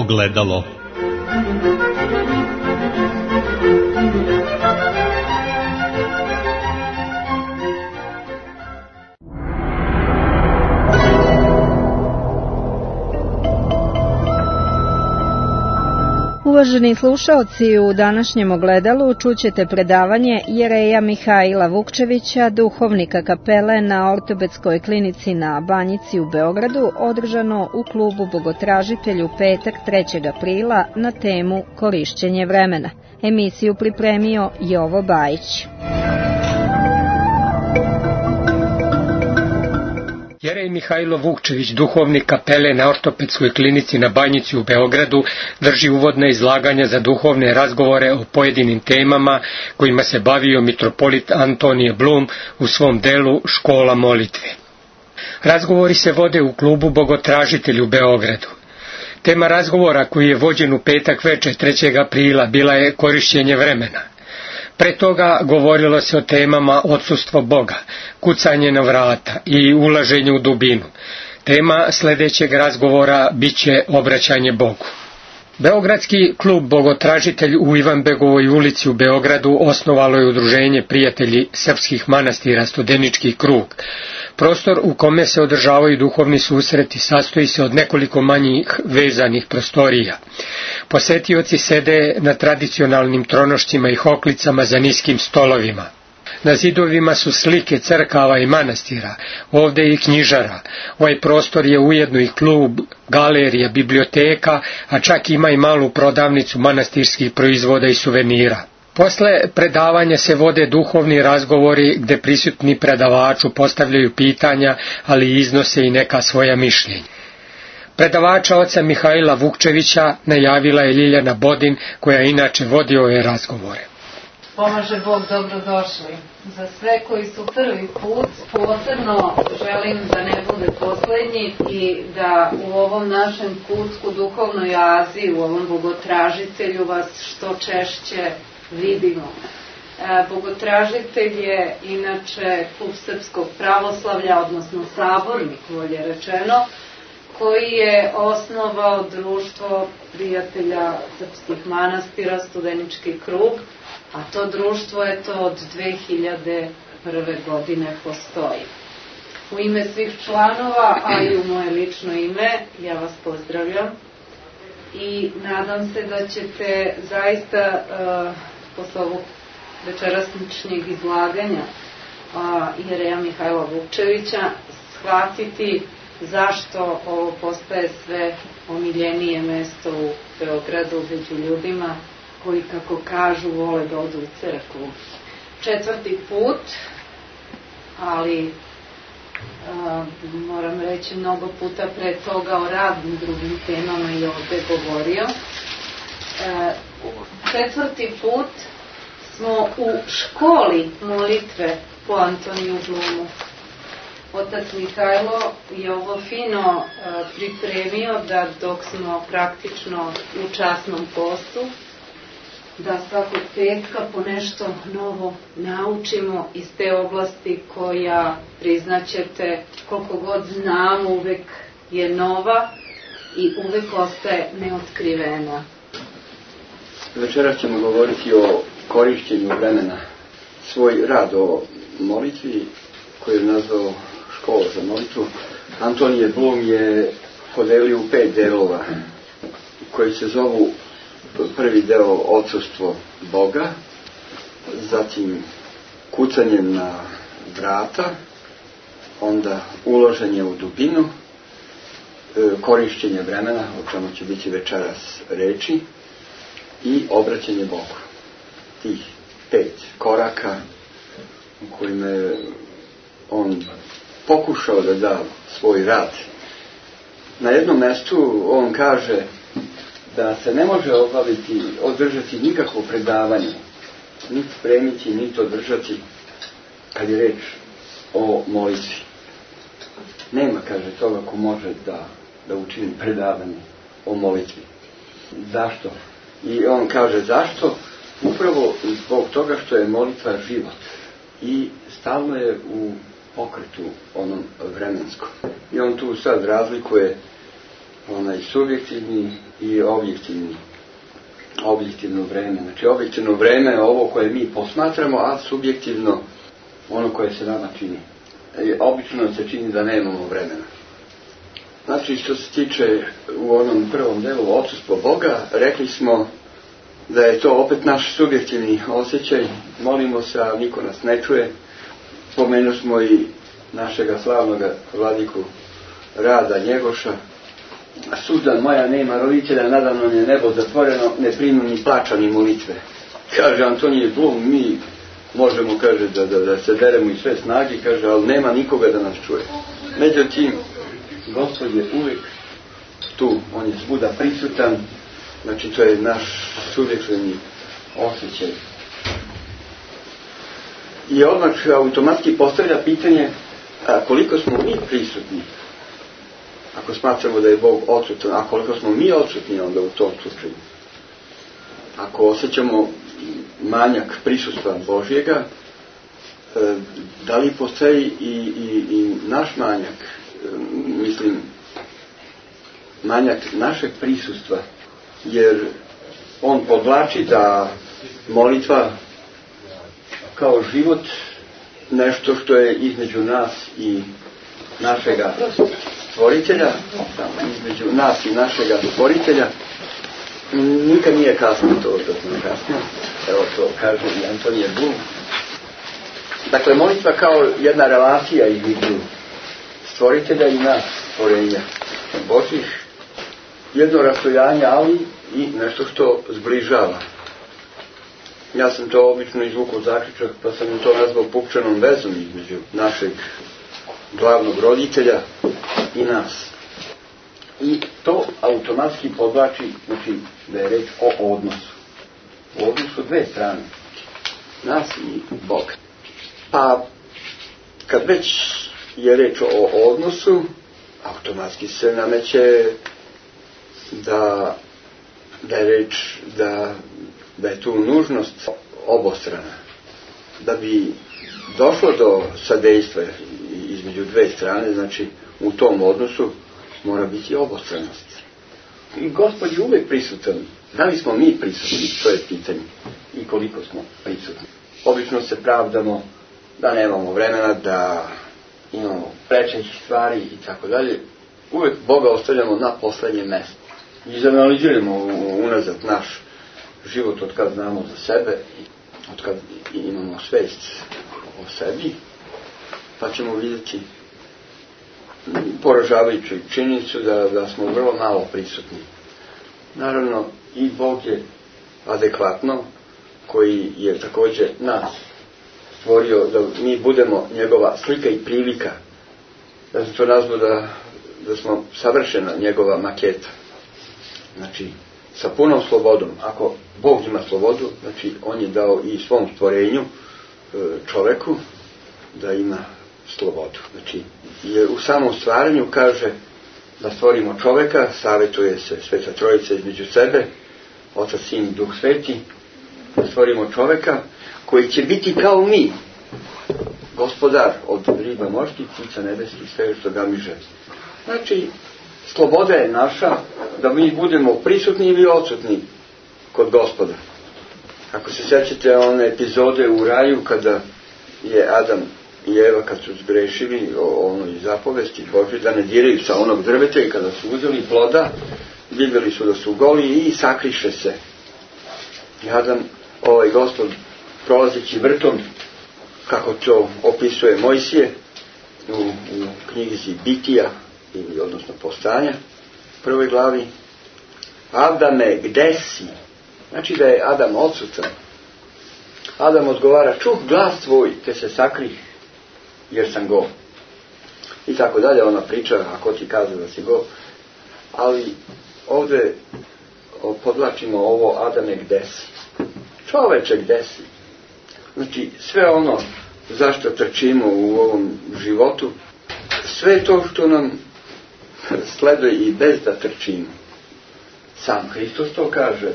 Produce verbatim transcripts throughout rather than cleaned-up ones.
ogledalo. Uvaženi slušaoci, u današnjem ogledalu čućete predavanje Jereja Mihajla Vukčevića, duhovnika kapele na Ortopedskoj klinici na Banjici u Beogradu, održano u klubu Bogotražitelj u petak trećeg aprila na temu Korišćenje vremena. Emisiju pripremio Jovo Bajić. Jerej Mihajlo Vukčević, duhovnik kapele na Ortopedskoj klinici na Banjici u Beogradu, drži uvodne izlaganja za duhovne razgovore o pojedinim temama kojima se bavio mitropolit Antonije Blum u svom delu Škola molitve. Razgovori se vode u klubu Bogotražitelj u Beogradu. Tema razgovora koji je vođen u petak večer trećeg aprila bila je korišćenje vremena. Pre toga govorilo se o temama odsustvo Boga, kucanje na vrata i ulaženje u dubinu. Tema sljedećeg razgovora biće obraćanje Bogu. Beogradski klub Bogotražitelj u Ivanbegovoj ulici u Beogradu osnovalo je udruženje Prijatelji srpskih manastira Studenički krug. Prostor u kome se održavaju duhovni susreti sastoji se od nekoliko manjih vezanih prostorija. Posetioci sede na tradicionalnim tronošcima i hoklicama za niskim stolovima. Na zidovima su slike crkava i manastira, ovdje i knjižara. Ovaj prostor je ujedno i klub, galerija, biblioteka, a čak ima i malu prodavnicu manastirskih proizvoda i suvenira. Posle predavanja se vode duhovni razgovori gdje prisutni predavaču postavljaju pitanja, ali iznose i neka svoja mišljenja. Predavača oca Mihajla Vukčevića najavila je Ljiljana Bodin, koja inače vodi ove razgovore. Pomaže Bog, dobrodošli. Za sve koji su prvi put, posebno želim da ne bude poslednji i da u ovom našem putsku duhovnoj oazi, u ovom Bogotražitelju vas što češće vidimo. Bogotražitelj je inače klub srpskog pravoslavlja, odnosno sabornik, bolje rečeno, koji je osnovao društvo Prijatelja srpskih manastira Studenički krug, a to društvo je to od dve hiljade prve. godine postoji. U ime svih članova, a i u moje lično ime, ja vas pozdravljam i nadam se da ćete zaista uh, posle ovog večerasničnjeg izlaganja uh, Jereja Mihajla Vukčevića shvatiti zašto ovo postaje sve omiljenije mesto u Beogradu među ljudima koji, kako kažu, vole da odu u crkvu. Četvrti put, ali a, moram reći mnogo puta pre toga o raznim drugim temama i ovdje govorio. E, četvrti put smo u školi molitve po Antoniju Blumu. Otac Mihajlo je ovo fino e, pripremio da dok smo praktično u časnom postu, da svakog petka po nešto novo naučimo iz te oblasti koja, priznaćete, koliko god znamo, uvek je nova i uvek ostaje neotkrivena. Večeras ćemo govoriti o korišćenju vremena. Svoj rad o molitvi, koji je nazvao Škola za molitvu, Antonije Blum je podelio u pet delova, koji se zovu: prvi deo odsustvo Boga, zatim kucanjem na vrata, onda ulaženje u dubinu, korišćenje vremena, o čemu će biti večeras reči, i obraćanje Bogu. Tih pet koraka u kojima je on pokušao da da svoj rad. Na jednom mestu on kaže da se ne može obaviti, održati nikakvo predavanje, niti spremiti, niti održati, kad je reč o molitvi. Nema, kaže, toga ko može da, da učini predavanje o molitvi. Zašto? I on kaže zašto? Upravo zbog toga što je molitva život i stalno je u pokretu onom vremenskom. I on tu sad razlikuje onaj subjektivni i objektivni, objektivno vreme. Znači objektivno vreme je ovo koje mi posmatramo, a subjektivno ono koje se nama čini. I obično se čini da nemamo vremena. Znači što se tiče u onom prvom delu odsustvo Boga, rekli smo da je to opet naš subjektivni osjećaj, molimo se, a niko nas ne čuje. Spomenuli smo i našega slavnoga vladiku Rada Njegoša. Sudan moja nema roditelja, nadamno je nebo zatvoreno, ne primim ni plača ni molitve. Kaže Antonije Blum, mi možemo, kaže, da, da, da se deremo i sve snagi, kaže, ali nema nikoga da nas čuje. Međutim, Gospod je uvijek tu, on je svuda prisutan, znači to je naš subjektivni osjećaj. I odmah automatski postavlja pitanje, a koliko smo mi prisutni, ako smatramo da je Bog odsutan, a koliko smo mi odsutni onda u tom slučaju. Ako osjećamo manjak prisustva Božjega, da li postoji i, i, i naš manjak, mislim, manjak našeg prisustva, jer on podvlači da molitva kao život, nešto što je između nas i našega stvoritelja, između nas i našega stvoritelja, nikad nije kasno to da smo kasno. Evo to kaže i Antonije Blum. Dakle, molitva kao jedna relacija između stvoritelja i nas, stvorenja Božih, jedno rastojanje, ali i nešto što zbližava. Ja sam to obično izvukao zaključak, pa sam to nazvao pupčanom vezom između našeg glavnog roditelja i nas. I to automatski podvlači, znači, da je reč o odnosu. O odnosu dve strane. Nas i Boga. Pa, kad već je reč o odnosu, automatski se nameće da, da je reč da, da je tu nužnost obostrana. Da bi došlo do sadejstva između dve strane, znači u tom odnosu mora biti obostranost. I Gospod je uvijek prisutan. Da li smo mi prisutni? To je pitanje. I koliko smo prisutni. Obično se pravdamo da nemamo vremena, da imamo prečećih stvari i tako dalje. Uvijek Boga ostavljamo na poslednje mesto. Izanaliziramo unazad naš život od kad znamo za sebe, od kad imamo svest o sebi, pa ćemo vidjeti poražavajuću činjenicu da, da smo vrlo malo prisutni. Naravno, i Bog je adekvatno, koji je također nas stvorio da mi budemo njegova slika i prilika. Ja sam to nazvao da, da smo savršena njegova maketa. Znači, sa punom slobodom. Ako Bog ima slobodu, znači on je dao i svom stvorenju, čoveku, da ima slobodu. Znači, jer u samom stvaranju kaže da stvorimo čoveka, savjetuje se Sveta Trojica između sebe, Otac, Sin i Duh Sveti, da stvorimo čoveka koji će biti kao mi, gospodar od riba morskih, ptica nebeskih, sve što ga mi želi. Znači, sloboda je naša da mi budemo prisutni ili odsutni kod Gospoda. Ako se sjećate one epizode u raju kada je Adam i Eva kad su zgrešili o onoj zapovesti Božje da ne diraju sa onog drveta i kada su uzeli ploda, vidjeli su da su goli i sakriše se. I Adam, ovaj Gospod, prolazeći vrtom, kako to opisuje Mojsije u, u knjizi Bitija, ili odnosno Postanja, prvoj glavi, Adame, gde si? Znači da je Adam odsutan. Adam odgovara, čuh glas tvoj, te se sakrih, jer sam go. I tako dalje, ona priča, ako ti kaže da si go. Ali ovdje podlačimo ovo, Adame, gde si? Čoveče, gde si? Znači, sve ono zašto trčimo u ovom životu, sve to što nam sleduje i bez da trčimo. Sam Hristos to kaže,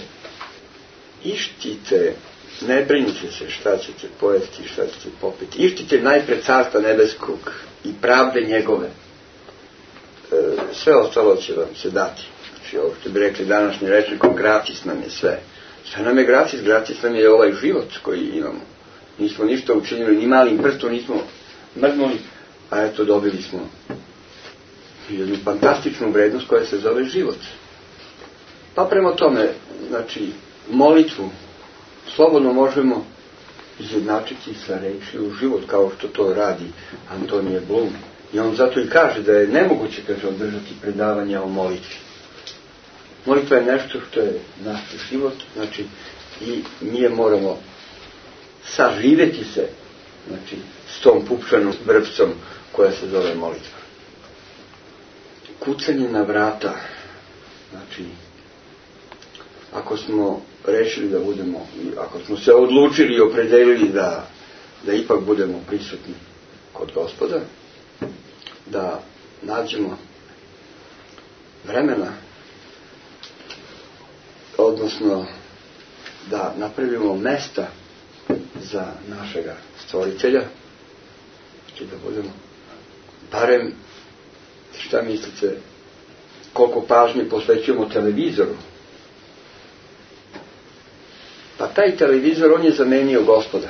ištite, ne brinite se šta ćete pojesti, šta ćete popiti. Ištite najpred carstva nebeskog i pravde njegove. E, sve ostalo će vam se dati. Znači, ovo što bi rekli današnji rečnikom, gratis nam je sve. Sve nam je gratis, gratis nam je ovaj život koji imamo. Nismo ništa učinili, ni malim prstom nismo mrznuli, a eto dobili smo jednu fantastičnu vrednost koja se zove život. Pa prema tome, znači, molitvu slobodno možemo izjednačiti sa rečju život, kao što to radi Antonije Blum. I on zato i kaže da je nemoguće, kaže, održati predavanja o molitvi. Molitva je nešto što je naš život, znači, i mi je moramo saživeti se, znači, s tom pupčanom vrpcom koja se zove molitva. Kucanje na vrata, znači, ako smo rešili da budemo, ako smo se odlučili i opredelili da, da ipak budemo prisutni kod Gospoda, da nađemo vremena, odnosno da napravimo mesta za našega stvoritelja, i da budemo barem, šta mislite, koliko pažnje posvećujemo televizoru. Pa taj televizor, on je zamenio Gospoda.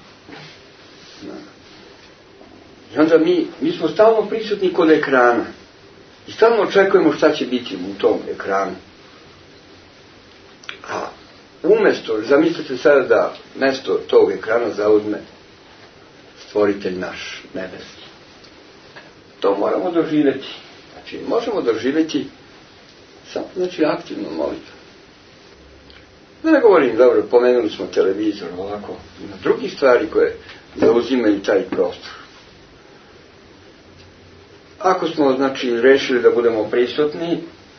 I onda mi, mi smo stalno prisutni kod ekrana. I stalno očekujemo šta će biti u tom ekranu. A umesto, zamislite sada da mesto tog ekrana zauzme stvoritelj naš, nebeski. To moramo doživjeti. Znači, možemo doživjeti samo, znači, aktivno molitvu. Da ne govorim, dobro, pomenuli smo televizor, ovako, na drugih stvari koje zauzimaju taj prostor. Ako smo, znači, rešili da budemo prisutni,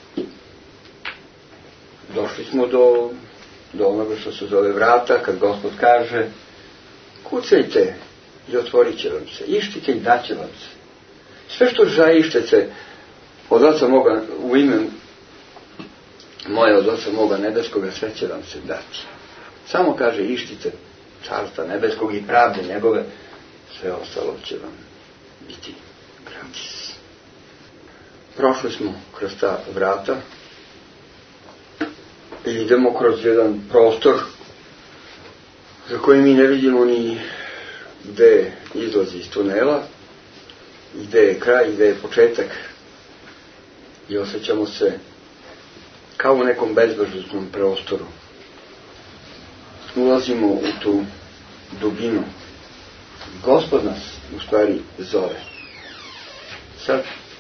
došli smo do, do onoga što se zove vrata, kad Gospod kaže, kucajte i otvorit će vam se, ištite i daće vam se. Sve što žaištete od Oca moga, u ime moje od Oca moga nebeskoga, sve će vam se dati. Samo kaže, ištite carstva nebeskog i pravde njegove, sve ostalo će vam biti gratis. Prošli smo kroz ta vrata i idemo kroz jedan prostor za koji mi ne vidimo ni gde izlazi iz tunela, gde je kraj, gde je početak, i osjećamo se kao u nekom bezbržnom prostoru. Ulazimo u tu dubinu. Gospod nas u stvari zove. Sad,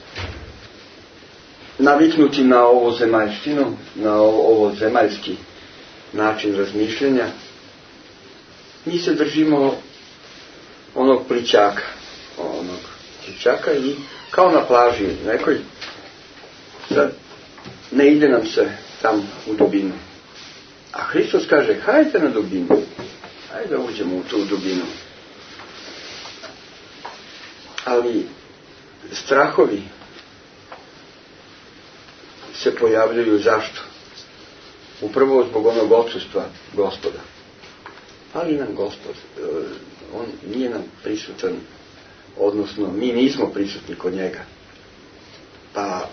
naviknuti na ovo zemaljštinu, na ovo zemaljski način razmišljanja, mi se držimo onog plićaka, onog plićaka i kao na plaži nekoj, sad ne ide nam se tam u dubinu. A Hristos kaže, hajde na dubinu, hajde da uđemo u tu dubinu. Ali strahovi se pojavljaju zašto? Upravo zbog onog odsustva Gospoda. Ali nam Gospod, on nije nam prisutan, odnosno mi nismo prisutni kod njega. Pa,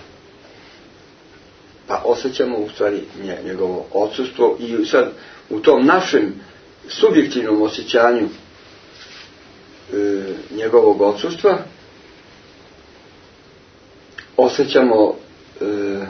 pa osjećamo u stvari njegovo odsustvo i sad u tom našem subjektivnom osjećanju e, njegovog odsustva osjećamo e,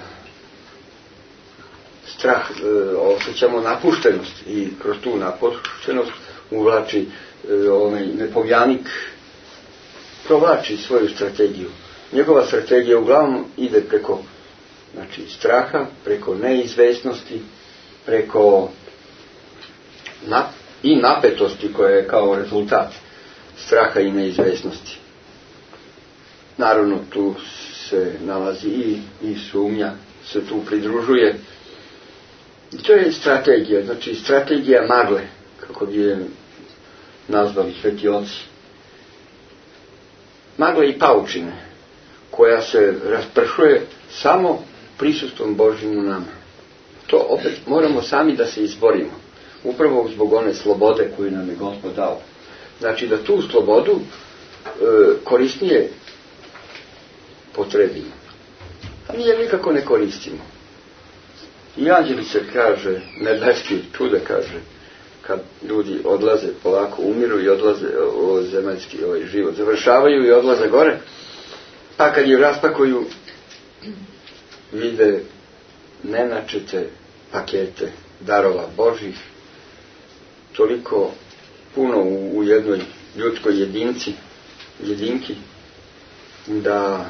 strah, e, osjećamo napuštenost i kroz tu napuštenost uvlači e, onaj nepovjanik, provlači svoju strategiju. Njegova strategija uglavnom ide preko, znači, straha, preko neizvesnosti, preko na, i napetosti koja je kao rezultat straha i neizvesnosti. Naravno, tu se nalazi i, i sumnja, se tu pridružuje. I to je strategija, znači strategija magle, kako bi je nazvali sveti oci. Magle i paučine, koja se raspršuje samo prisustvom Božjim u nama. To opet moramo sami da se izborimo, upravo zbog one slobode koju nam je Gospod dao. Znači da tu slobodu e, korisnije potrebimo. A mi je nikako ne koristimo. I anđeli se, kaže, nebeski čuda, kaže, kad ljudi odlaze, polako umiru i odlaze o zemaljski ovaj život, završavaju i odlaze gore, pa kad je raspakuju, vide nenačete pakete darova Božih, toliko puno u, u jednoj ljudskoj jedinci, jedinki, da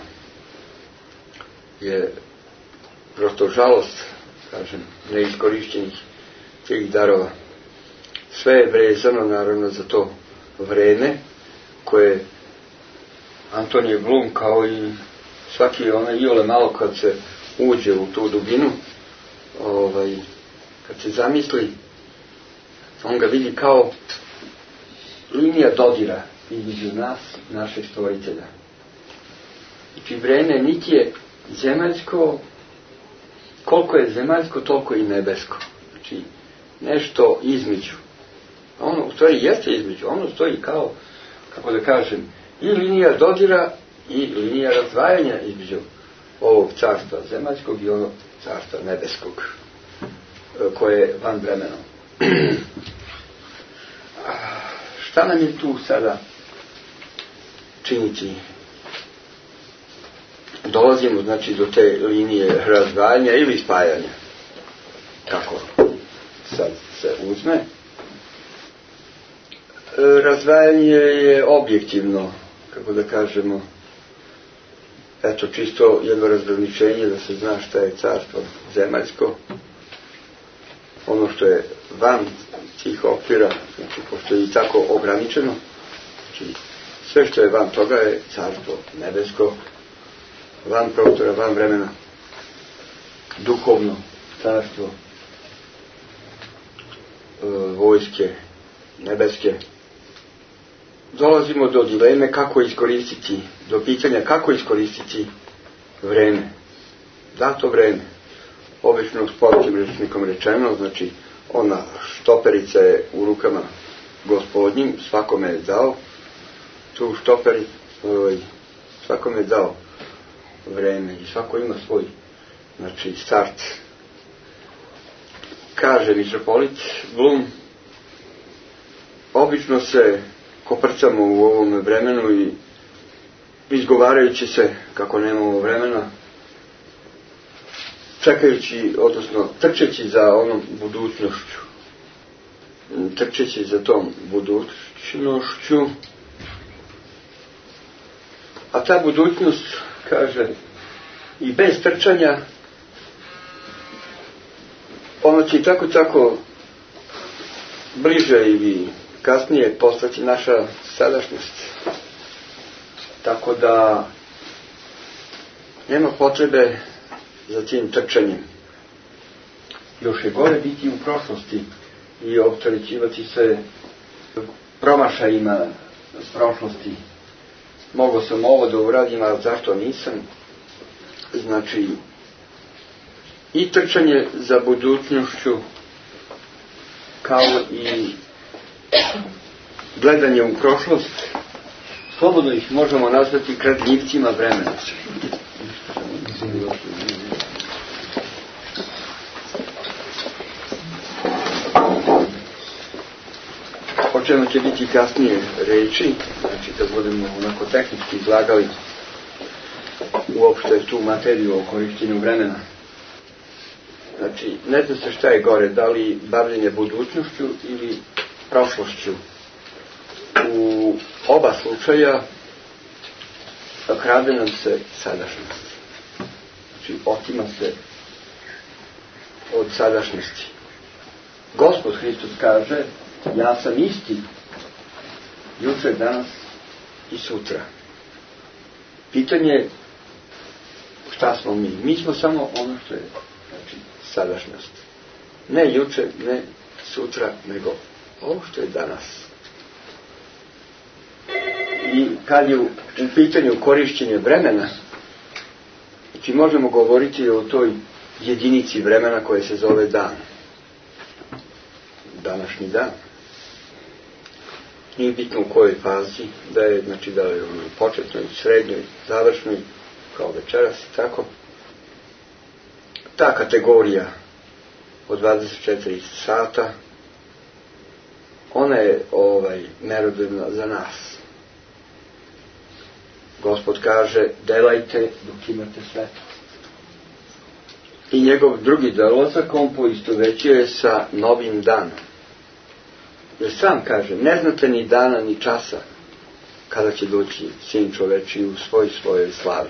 je prosto žalost, kažem, neiskorišćenih tih darova. Sve je vezano, naravno, za to vreme koje Antonije Blum, kao i svaki onaj iole malo kad se uđe u tu dubinu, ovaj, kad se zamisli, on ga vidi kao linija dodira između nas, našeg stvoritelja. Znači, vreme niti je zemaljsko, koliko je zemaljsko, toliko i nebesko. Znači, nešto između. Ono u stvari jeste između, ono stoji kao, kako da kažem, i linija dodira i linija razdvajanja između ovog carstva zemaljskog i ovog carstva nebeskog, koje je van vremenom. Šta nam je tu sada činiti? Dolazimo, znači, do te linije razdvajanja ili spajanja. Kako sad se uzme? Razdvajanje je objektivno, kako da kažemo, eto, čisto jedno razgraničenje da se zna šta je carstvo zemaljsko. Ono što je van tih okvira, znači, pošto je i tako ograničeno, znači, sve što je van toga je carstvo nebesko, van prostora, van vremena, duhovno carstvo, e, vojske nebeske. Dolazimo do dileme kako iskoristiti, do pitanja kako iskoristiti vreme. Dato vreme, obično sportskim rečnikom rečeno, znači ona štoperica je u rukama Gospodnjim, svakome je dao tu štopericu, ovaj, svakome je dao vreme i svako ima svoj, znači, start. Kaže mitropolit Blum, obično se koprcamo u ovom vremenu i izgovarajući se kako nemamo vremena, čekajući, odnosno trčeći za onom budućnošću, trčeći za tom budućnošću, a ta budućnost, kaže, i bez trčanja, ono će tako tako bliže ili kasnije postati naša sadašnjost. Tako da nema potrebe za tim trčanjem. Još je gore biti u prošlosti i opterećivati se promašajima s prošlosti. Mogao sam ovo da uradim, ali zašto nisam? Znači, i trčanje za budućnošću, kao i gledanje u prošlost, slobodno ih možemo nazvati kradljivcima vremena. O čemu će biti kasnije reči, znači kad budemo onako tehnički izlagali uopšte tu materiju o korištenju vremena. Znači, ne zna se šta je gore, da li bavljenje budućnošću ili prošlošću. U oba slučaja krade nam se sadašnjost. Znači, otima se od sadašnjosti. Gospod Hristos kaže, ja sam isti, juče, danas i sutra. Pitanje je šta smo mi. Mi smo samo ono što je, znači, sadašnjost. Ne juče, ne sutra, nego ovo što je danas. I kad je u, u pitanju korišćenja vremena, znači možemo govoriti o toj jedinici vremena koja se zove dan. Današnji dan. Nije bitno u kojoj fazi, da je, znači da je ono početnoj, srednjoj, završnoj, kao večeras i tako. Ta kategorija po dvadeset četiri sata, ona je ovaj, merodavna za nas. Gospod kaže, delajte dok imate svetlo. I njegov drugi dolazak on poistovećuje sa novim danom. Jer sam kaže, ne znate ni dana ni časa kada će doći Sin čoveči u svoj svojoj slavi.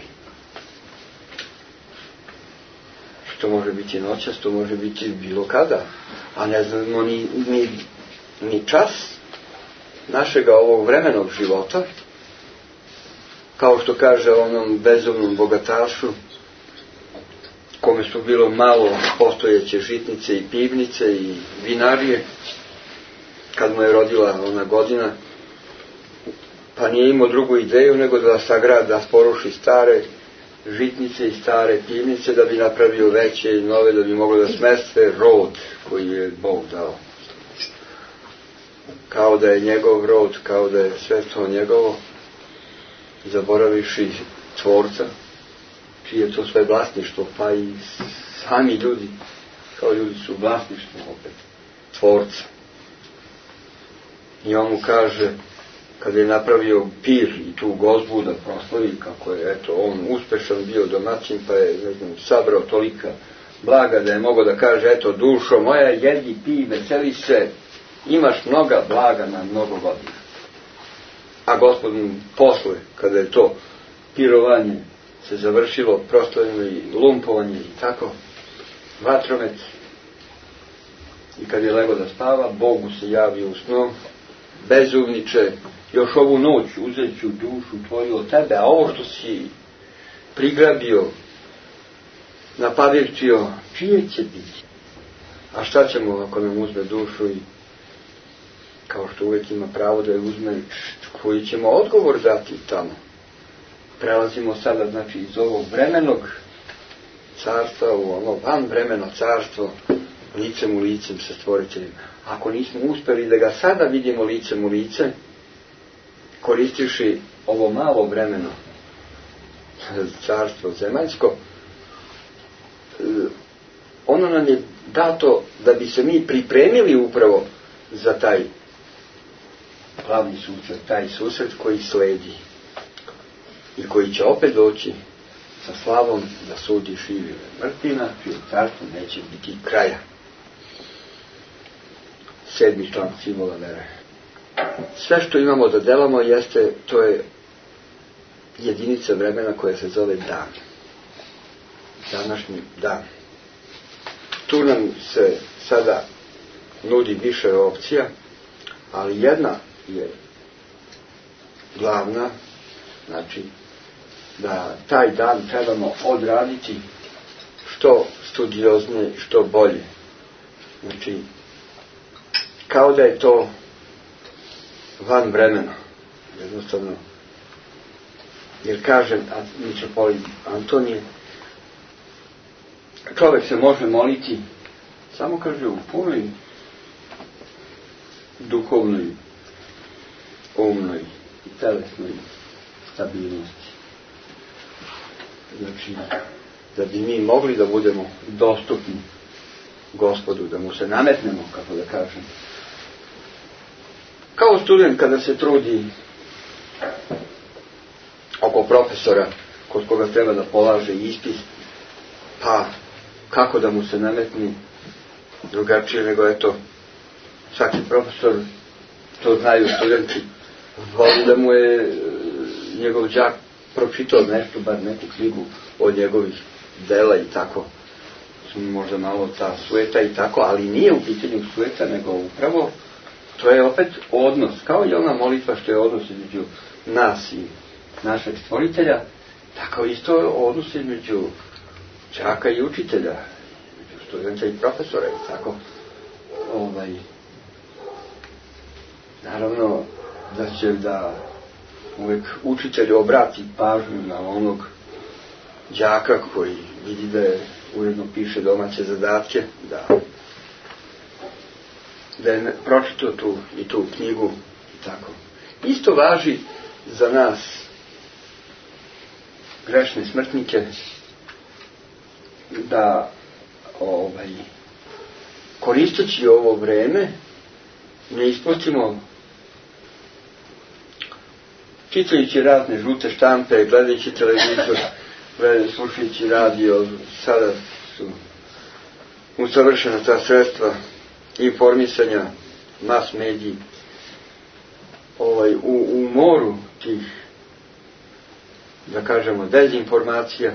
Što može biti noćas, to može biti bilo kada. A ne znamo ni, ni, ni čas našega ovog vremenog života. Kao što kaže onom bezumnom bogatašu, kome su bilo malo postojeće žitnice i pivnice i vinarije, kad mu je rodila ona godina, pa nije imao drugu ideju nego da sagrada, da poruši stare žitnice i stare pivnice, da bi napravio veće i nove, da bi moglo da smeste rod koji je Bog dao. Kao da je njegov rod, kao da je sve to njegovo, zaboravivši Tvorca, čije je to sve vlasništvo, pa i sami ljudi, kao ljudi su vlasništvo opet Tvorca. I on mu kaže, kada je napravio pir i tu gozbu da proslavi kako je eto, on uspešan bio domaćin, pa je ne znam, sabrao tolika blaga da je mogao da kaže, eto dušo moja, jedi, pi, veseli se, imaš mnoga blaga na mnogo godina. A Gospod mu posle, kada je to pirovanje se završilo, proslavljeno i lumpovanje i tako, vatromet, i kad je lego da spava, Bogu se javio u snu, bezumniče, još ovu noć uzet ću dušu tvoju od tebe, a ovo što si prigrabio, napavirčio, čije će biti? A šta ćemo ako nam uzme dušu i kao što uvijek ima pravo da je uzme, koji ćemo odgovor dati tamo? Prelazimo sada, znači, iz ovog vremenog carstva u ono van vremeno carstvo, licem u licem sa stvoriteljem. Ako nismo uspeli da ga sada vidimo licem u lice, koristivši ovo malo vremeno carstvo zemaljsko, ono nam je dato da bi se mi pripremili upravo za taj glavni susret, taj susret koji sledi i koji će opet doći sa slavom da sudi žive mrtvima, čije carstvo neće biti kraja. Sedmi član simbola vere. Sve što imamo da delamo jeste, to je jedinica vremena koja se zove dan. Današnji dan. Tu nam se sada nudi više opcija, ali jedna je glavna, znači da taj dan trebamo odraditi što studioznije, što bolje. Znači, kao da je to van vremena. Jednostavno. Jer kaže mitropolit Antonije, čovjek se može moliti samo, kaže, u punoj duhovnoj, umnoj i telesnoj stabilnosti. Znači, da bi mi mogli da budemo dostupni Gospodu, da mu se nametnemo, kako da kažem. Kao student kada se trudi oko profesora kod koga treba da polaže ispit, pa kako da mu se nametni drugačije nego eto svaki profesor, to znaju studenti, voli da mu je njegov đak pročitao nešto, bar neku knjigu od njegovih dela i tako. Možda malo ta sueta i tako, ali nije u pitanju sueta, nego upravo to je opet odnos, kao i ona molitva što je odnos između nas i našeg stvoritelja, tako isto je odnos između đaka i učitelja, između studenta i profesora i tako. Ovaj, naravno da će da uvijek učitelj obrati pažnju na onog đaka koji vidi da je uredno piše domaće zadatke, da da je pročitao tu i tu knjigu i tako. Isto važi za nas grešne smrtnike, da ovaj koristeći ovo vreme, ne ispustimo, čitajući razne žute štampe, gledajući televizor, slušajući radio, sada su usavršena ta sredstva informisanja, mas mediji, ovaj, u, u moru tih, da kažemo, dezinformacija,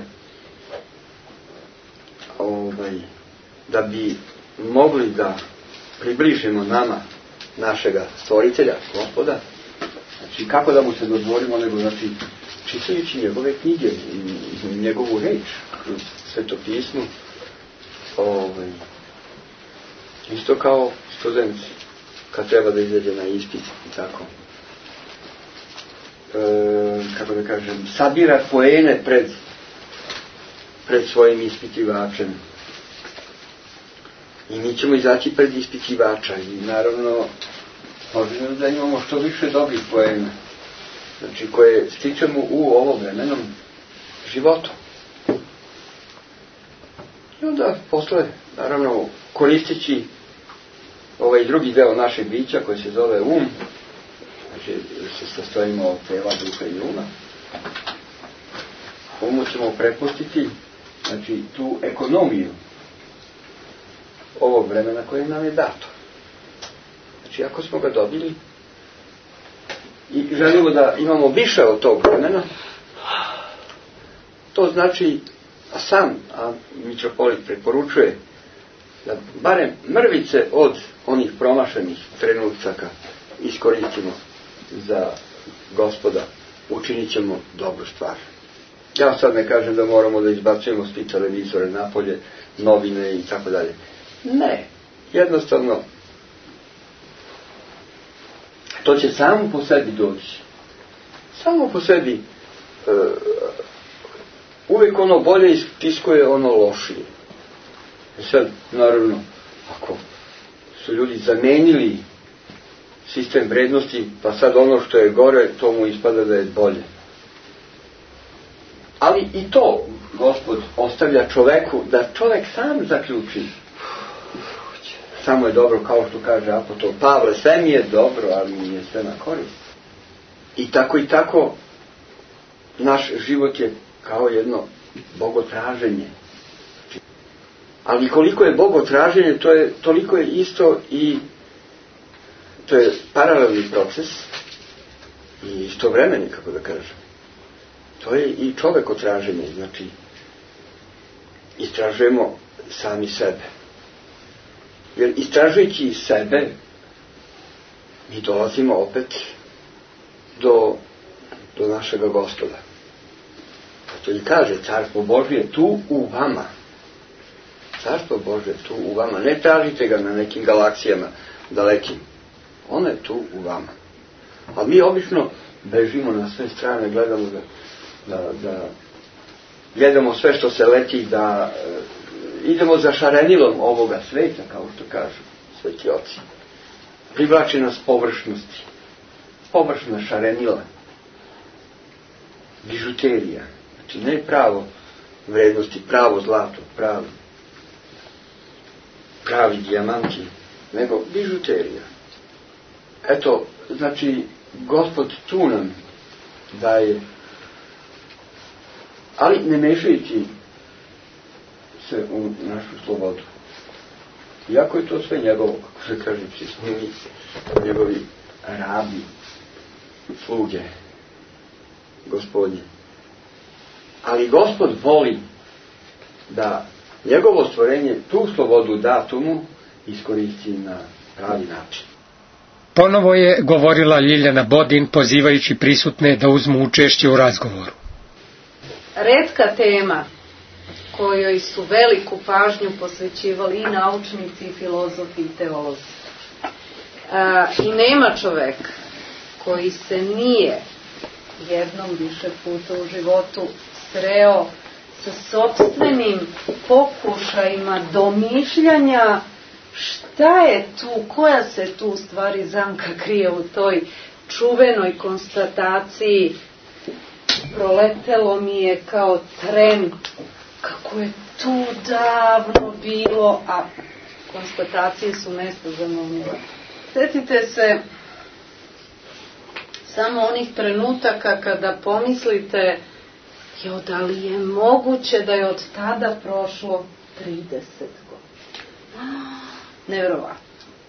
ovaj, da bi mogli da približimo nama našega stvoritelja, Gospoda. Znači, kako da mu se dodvorimo, nego, znači, čitajući njegove knjige, njegovu reč, Sveto pismo, ovaj, isto kao student, kad treba da izađe na ispit i tako. E, kako da kažem, sabira poene pred, pred svojim ispitivačem. I mi ćemo izaći pred ispitivača i naravno možemo da imamo što više dobrih poena, znači koje stičemo u ovom vremenom životu. I onda posle, naravno, koristeći ovaj drugi deo našeg bića koji se zove um, znači se sastojimo od tela, duha i uma, umu ćemo prepustiti, znači, tu ekonomiju ovog vremena koje nam je dato. Znači, ako smo ga dobili i želimo da imamo više od tog vremena, to znači, a sam a mitropolit preporučuje da barem mrvice od onih promašenih trenutaka iskoristimo za Gospoda, učinit ćemo dobru stvar. Ja sad ne kažem da moramo da izbacujemo svi televizore napolje, novine i tako dalje. Ne, jednostavno to će samo po sebi doći. Samo po sebi e, uvijek ono bolje istiskuje ono lošije. I sad, naravno, ako su ljudi zamenili sistem vrednosti, pa sad ono što je gore, to mu ispada da je bolje. Ali i to Gospod ostavlja čoveku, da čovek sam zaključi. Samo je dobro, kao što kaže apostol Pavle, sve mi je dobro, ali mi je sve na korist. I tako i tako, naš život je kao jedno bogotraženje. Ali koliko je bogotraženje, to je, toliko je isto i to je paralelni proces i istovremeni, kako da kažem. To je i čovekotraženje, znači istražujemo sami sebe. Jer istražujući sebe, mi dolazimo opet do, do našega Gospoda. To i kaže, Carstvo Božje je tu u vama. Carstvo Božje je tu u vama. Ne tražite ga na nekim galaksijama dalekim. Ono je tu u vama. A mi obično bežimo na sve strane, gledamo da, da, da gledamo sve što se leti, da e, idemo za šarenilom ovoga sveta, kao što kažu sveti oci. Privlači nas površnosti. Površna šarenila. Bižuterija. Znači ne pravo vrednosti, pravo zlato, pravo, pravi dijamanti, nego bižuterija. Eto, znači, Gospod tu nam daje, ali ne mešajući se u našu slobodu. Iako je to sve njegovo, kako se kaže, svi smo mi njegovi rabi, sluge, Gospodje. Ali Gospod voli da njegovo stvorenje tu slobodu datumu iskoristi na pravi način. Ponovo je govorila Ljiljana Bodin, pozivajući prisutne da uzmu učešće u razgovoru. Retka tema kojoj su veliku pažnju posvećivali i naučnici, i filozofi, i teolozi. A, I nema čoveka koji se nije jednom više puta u životu sreo sa sopstvenim pokušajima domišljanja šta je tu, koja se tu stvari zamka krije u toj čuvenoj konstataciji. Proletelo mi je kao tren kako je tu davno bilo, a konstatacije su mesta zanimljiva. Sjetite se samo onih trenutaka kada pomislite, jo, da li je moguće da je od tada prošlo trideset godina. Nevjerovatno.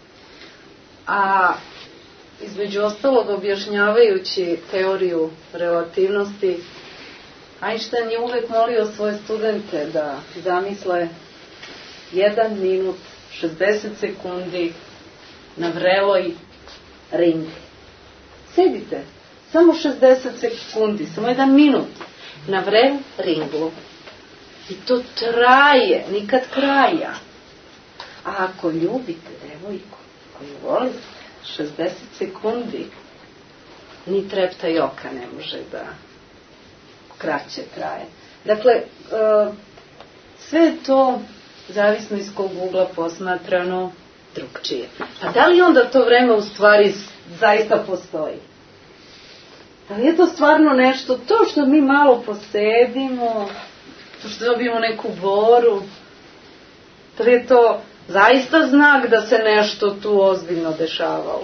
A između ostalog, objašnjavajući teoriju relativnosti, Einstein je uvek molio svoje studente da zamisle jedan minut, šezdeset sekundi na vreloj ringi. Sedite, samo šezdeset sekundi, samo jedan minut na vrel ringlu. I to traje, nikad kraja. A ako ljubite devojku koju volite, šezdeset sekundi, ni trepta oka ne može da kraće traje. Dakle, sve to, zavisno iz kog ugla posmatrano, drugčije. A da li onda to vreme u stvari zaista postoji? Da li je to stvarno nešto, to što mi malo posedimo, to što dobijemo neku boru, da li je to zaista znak da se nešto tu ozbiljno dešavalo?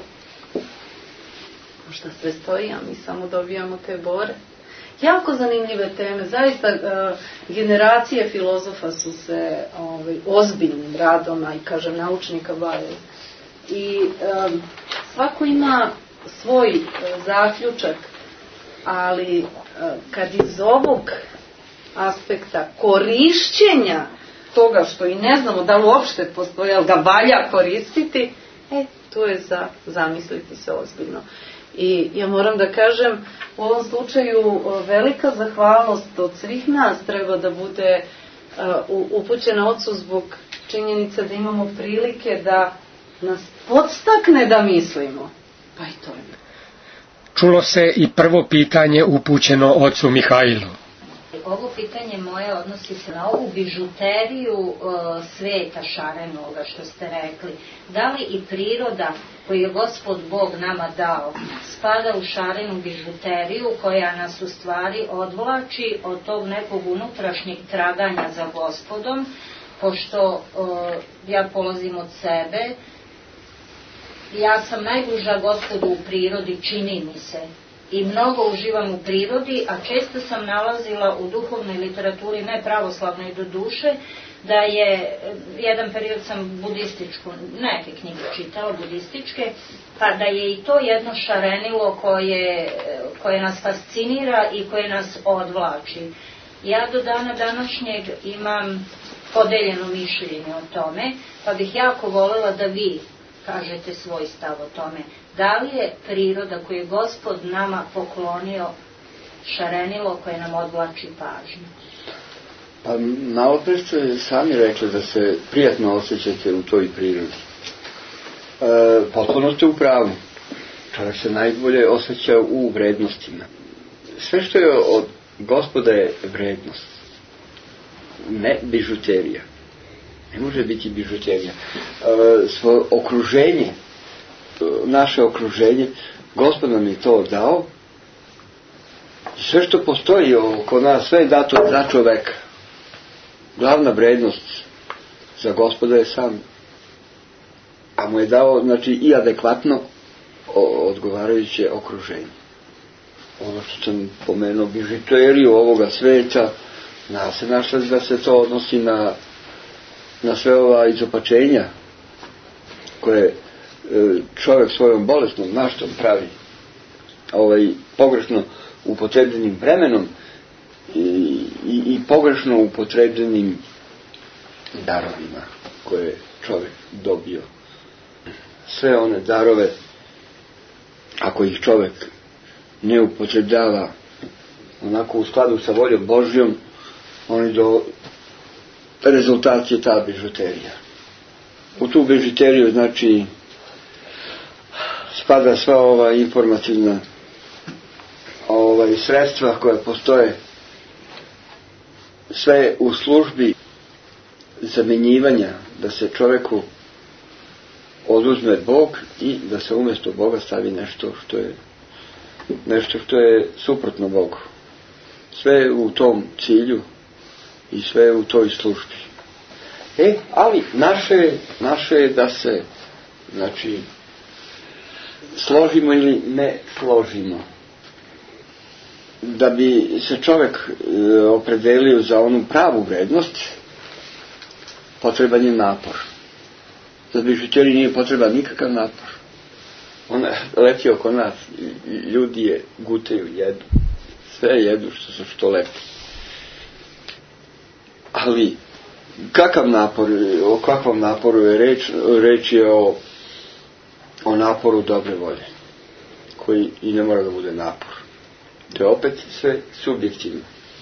Možda sve stoji, a mi samo dobijamo te bore. Jako zanimljive teme, zaista uh, generacije filozofa su se ovaj, ozbiljnim radom, a i kažem naučnika bavili. I um, svako ima svoj uh, zaključak, ali uh, kad iz ovog aspekta korišćenja toga što i ne znamo da li uopšte postoji, ali ga valja koristiti, e, to je za zamisliti se ozbiljno. I ja moram da kažem, u ovom slučaju velika zahvalnost od svih nas treba da bude uh, upućena ocu zbog činjenice da imamo prilike da nas podstakne da mislimo. Pa i to je. Čulo se i prvo pitanje upućeno ocu Mihajlu. Ovo pitanje moje odnosi se na ovu bižuteriju uh, sveta šarenoga što ste rekli. Da li i priroda koju je Gospod Bog nama dao spada u šarenu bižuteriju koja nas u stvari odvlači od tog nekog unutrašnjeg traganja za Gospodom, pošto uh, ja polazim od sebe, ja sam najbliža Gospodu u prirodi, čini mi se. I mnogo uživam u prirodi, a često sam nalazila u duhovnoj literaturi, ne pravoslavnoj do duše, da je, jedan period sam budističku, neke knjige čitala, budističke, pa da je i to jedno šarenilo koje, koje nas fascinira i koje nas odvlači. Ja do dana današnjeg imam podeljeno mišljenje o tome, pa bih jako voljela da vi kažete svoj stav o tome. Da li je priroda koju je Gospod nama poklonio šarenilo koje nam odvlači pažnju? Pa malo pre ste sami rekli da se prijatno osjećate u toj prirodi. E, potpuno ste u pravu. Čovjek se najbolje osjeća u vrednostima. Sve što je od Gospoda je vrednost. Ne bižuterija. Ne može biti bižuterija. E, svoje okruženje, naše okruženje, Gospod nam je to dao. Sve što postoji oko nas, sve je dato za čoveka. Glavna vrednost za Gospoda je sam. A mu je dao, znači, i adekvatno odgovarajuće okruženje. Ono što sam pomenuo, bižuteriju ovoga sveta, zna se našla da se to odnosi na, na sve ova izopačenja koje čovjek svojom bolesnom maštom pravi, ovaj, pogrešno upotrebljenim vremenom i, i, i pogrešno upotrebljenim darovima koje je čovjek dobio. Sve one darove, ako ih čovjek ne upotrebljava onako u skladu sa voljom Božjom, oni do rezultat je ta bižuterija. U tu bižuteriju, znači, spada sva ova informativna ovaj, sredstva koja postoje, sve u službi zamenjivanja, da se čovjeku oduzme Bog i da se umjesto Boga stavi nešto što je nešto što je suprotno Bogu. Sve u tom cilju i sve u toj službi. E, ali naše, naše je da se, znači, složimo ili ne složimo. Da bi se čovjek e, opredelio za onu pravu vrednost, potreban je napor. Za bižuteriju nije potreban nikakav napor. Ona leti oko nas, ljudi je gutaju, jedu. Sve jedu što su što lepi. Ali, kakav napor, o kakvom naporu je reč? Reč je o, o naporu dobre volje, koji i ne mora da bude napor. To je opet sve subjektivno.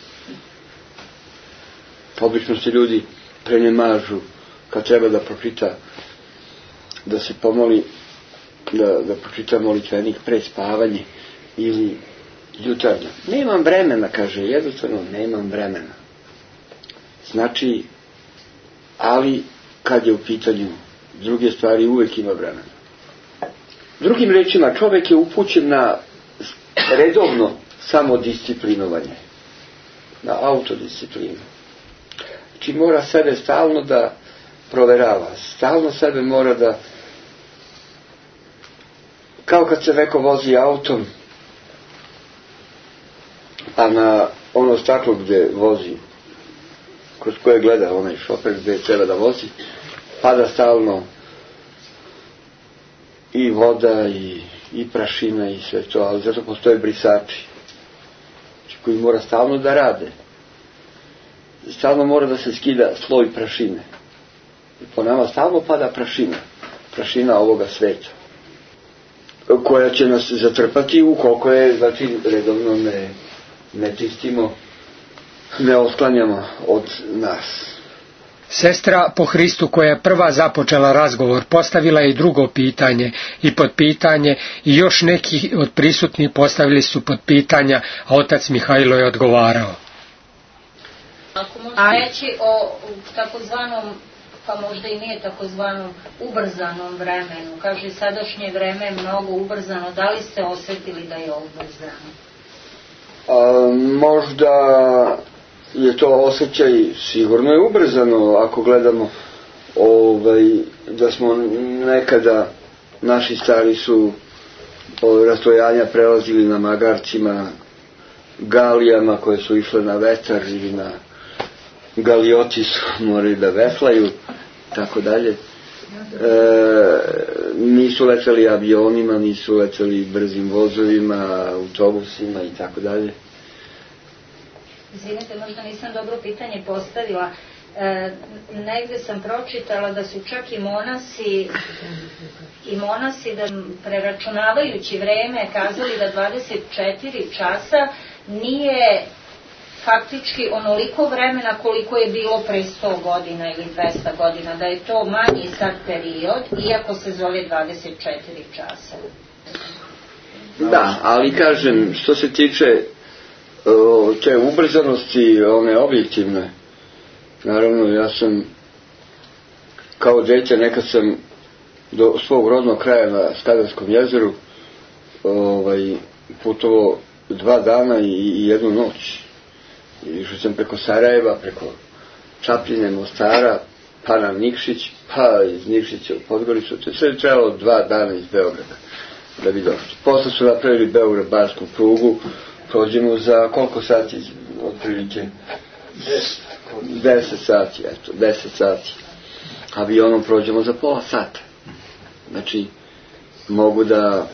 Obično se ljudi prenemažu kad treba da pročita, da se pomoli, da, da pročita molitvenik pre spavanje ili jutarnja. Nemam vremena, kaže, jednostavno nemam vremena. Znači, ali kad je u pitanju druge stvari, uvek ima vremena. Drugim rečima, čovjek je upućen na redovno samodisciplinovanje, na autodisciplinu. Znači mora sebe stalno da proverava, stalno sebe mora da, kao kad se neko vozi autom, a na ono staklo gdje vozi, kroz koje gleda onaj šofer gdje treba da vozi, pada stalno i voda i, i prašina i sve to, ali zato postoje brisači koji mora stalno da rade. Stalno mora da se skida sloj prašine. I po nama stalno pada prašina. Prašina ovoga sveta. Koja će nas zatrpati ukoliko je, znači, redovno ne, ne čistimo, ne osklanjamo od nas. Sestra po Hristu koja je prva započela razgovor postavila je i drugo pitanje i podpitanje i još neki od prisutnih postavili su podpitanja, a otac Mihajlo je odgovarao. Ako možete reći o takozvanom, pa možda i nije takozvanom ubrzanom vremenu, kaže sadašnje vreme je mnogo ubrzano, da li ste osjetili da je ubrzano? A, možda je to osjećaj, sigurno je ubrzano ako gledamo ovaj, da smo nekada, naši stari su rastojanja prelazili na magarcima, galijama koje su išle na vetar ili na galioti su morali da veslaju, tako dalje. E, nisu leteli avionima, nisu leteli brzim vozovima, autobusima i tako dalje. Izvinite, možda nisam dobro pitanje postavila. E, negde sam pročitala da su čak i monasi i monasi da preračunavajući vreme kazali da dvadeset četiri časa nije faktički onoliko vremena koliko je bilo pre sto godina ili dvesta godina, da je to manji sad period, iako se zove dvadeset četiri časa. Da, ali kažem, što se tiče te ubrzanosti, one objektivne, naravno ja sam kao dete, nekad sam do svog rodnog kraja na Skadarskom jezeru ovaj, putovao dva dana i, i jednu noć. Išao sam preko Sarajeva, preko Čapljine, Mostara, pa na Nikšić, pa iz Nikšića u Podgoricu. To je sve trebalo dva dana iz Beograda da bi došli. Posle su napravili Beograd-Barsku prugu, prođemo za koliko sati, otprilike deset sati, eto, deset sati. Avionom prođemo za pola sata. Znači, mogu da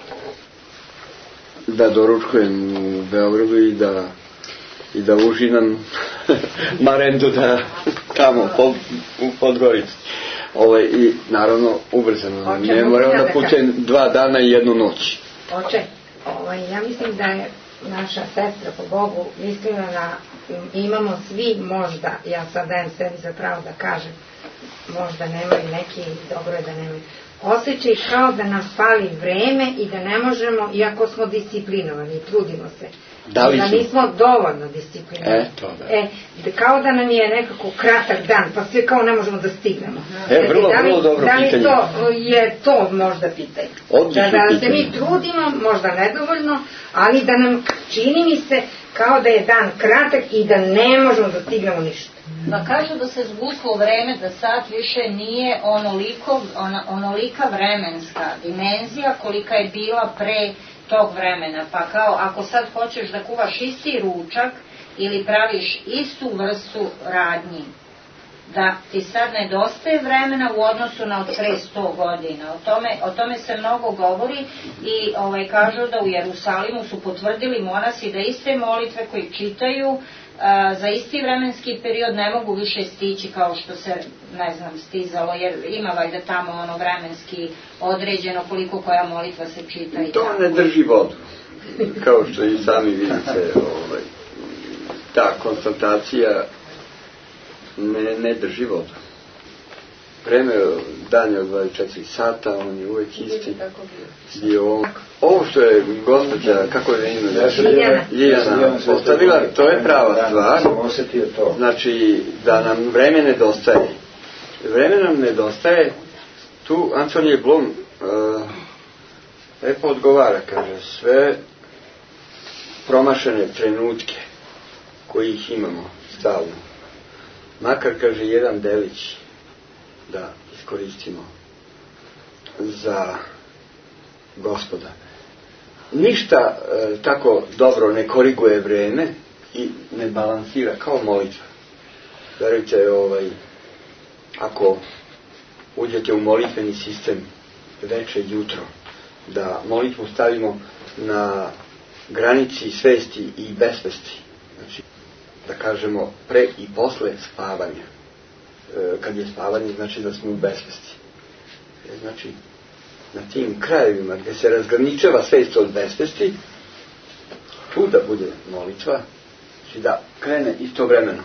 da doručkujem u Beogradu i da i da užinam marendu da tamo pod, u Podgorici. Ovaj, i naravno ubrzano. Oče, ne moram da putujem dva dana i jednu noć. Oče, ovaj, ja mislim da je naša sestra po Bogu mislila na, imamo svi možda, ja sad dajem sebi za pravo da kažem, možda nemaju neki, dobro je da nemaju, osjećaj kao da nam fali vreme i da ne možemo, iako smo disciplinovani, trudimo se, da, da nismo dovoljno disciplinovani. E, to da. E, kao da nam je nekako kratak dan, pa sve kao ne možemo da stignemo. E, vrlo, da li, vrlo dobro da li pitanje. To je to možda pitanje. Odlično da, da pitanje. se mi trudimo, možda nedovoljno, ali da nam čini mi se kao da je dan kratak i da ne možemo da stignemo ništa. Pa kažu da se zguslo vreme, da sad više nije onoliko, on, onolika vremenska dimenzija kolika je bila pre tog vremena. Pa kao ako sad hoćeš da kuvaš isti ručak ili praviš istu vrstu radnji, da ti sad nedostaje vremena u odnosu na od pre sto godina. O tome, o tome se mnogo govori i ovaj, kažu da u Jerusalimu su potvrdili monasi da iste molitve koji čitaju a, za isti vremenski period ne mogu više stići kao što se, ne znam, stizalo, jer ima valjda tamo ono vremenski određeno koliko koja molitva se čita. I to tako. Ne drži vodu, kao što i sami vidite, ovaj, ta konstatacija ne, ne drži vodu. Vreme dan je od dvadeset četiri sata, on je uvek isti. Bio ovo što je gospođa, kako je ime? Ljiljana postavila, to je prava stvar. Znači, da nam vreme nedostaje. Vreme nam nedostaje, tu Antonije Blum uh, lepo odgovara, kaže, sve promašene trenutke kojih imamo stalno. Makar, kaže, jedan delić da iskoristimo za Gospoda. Ništa e, tako dobro ne koriguje vreme i ne balansira kao molitva. Verujte, ovaj, ako uđete u molitveni sistem veče jutro, da molitvu stavimo na granici svesti i besvesti, znači da kažemo pre i posle spavanja. E, kad je spavanje, znači da smo u besvesti. E, znači, na tim krajevima gdje se razgraničava svest od besvesti, tu da bude molitva, znači da krene istovremeno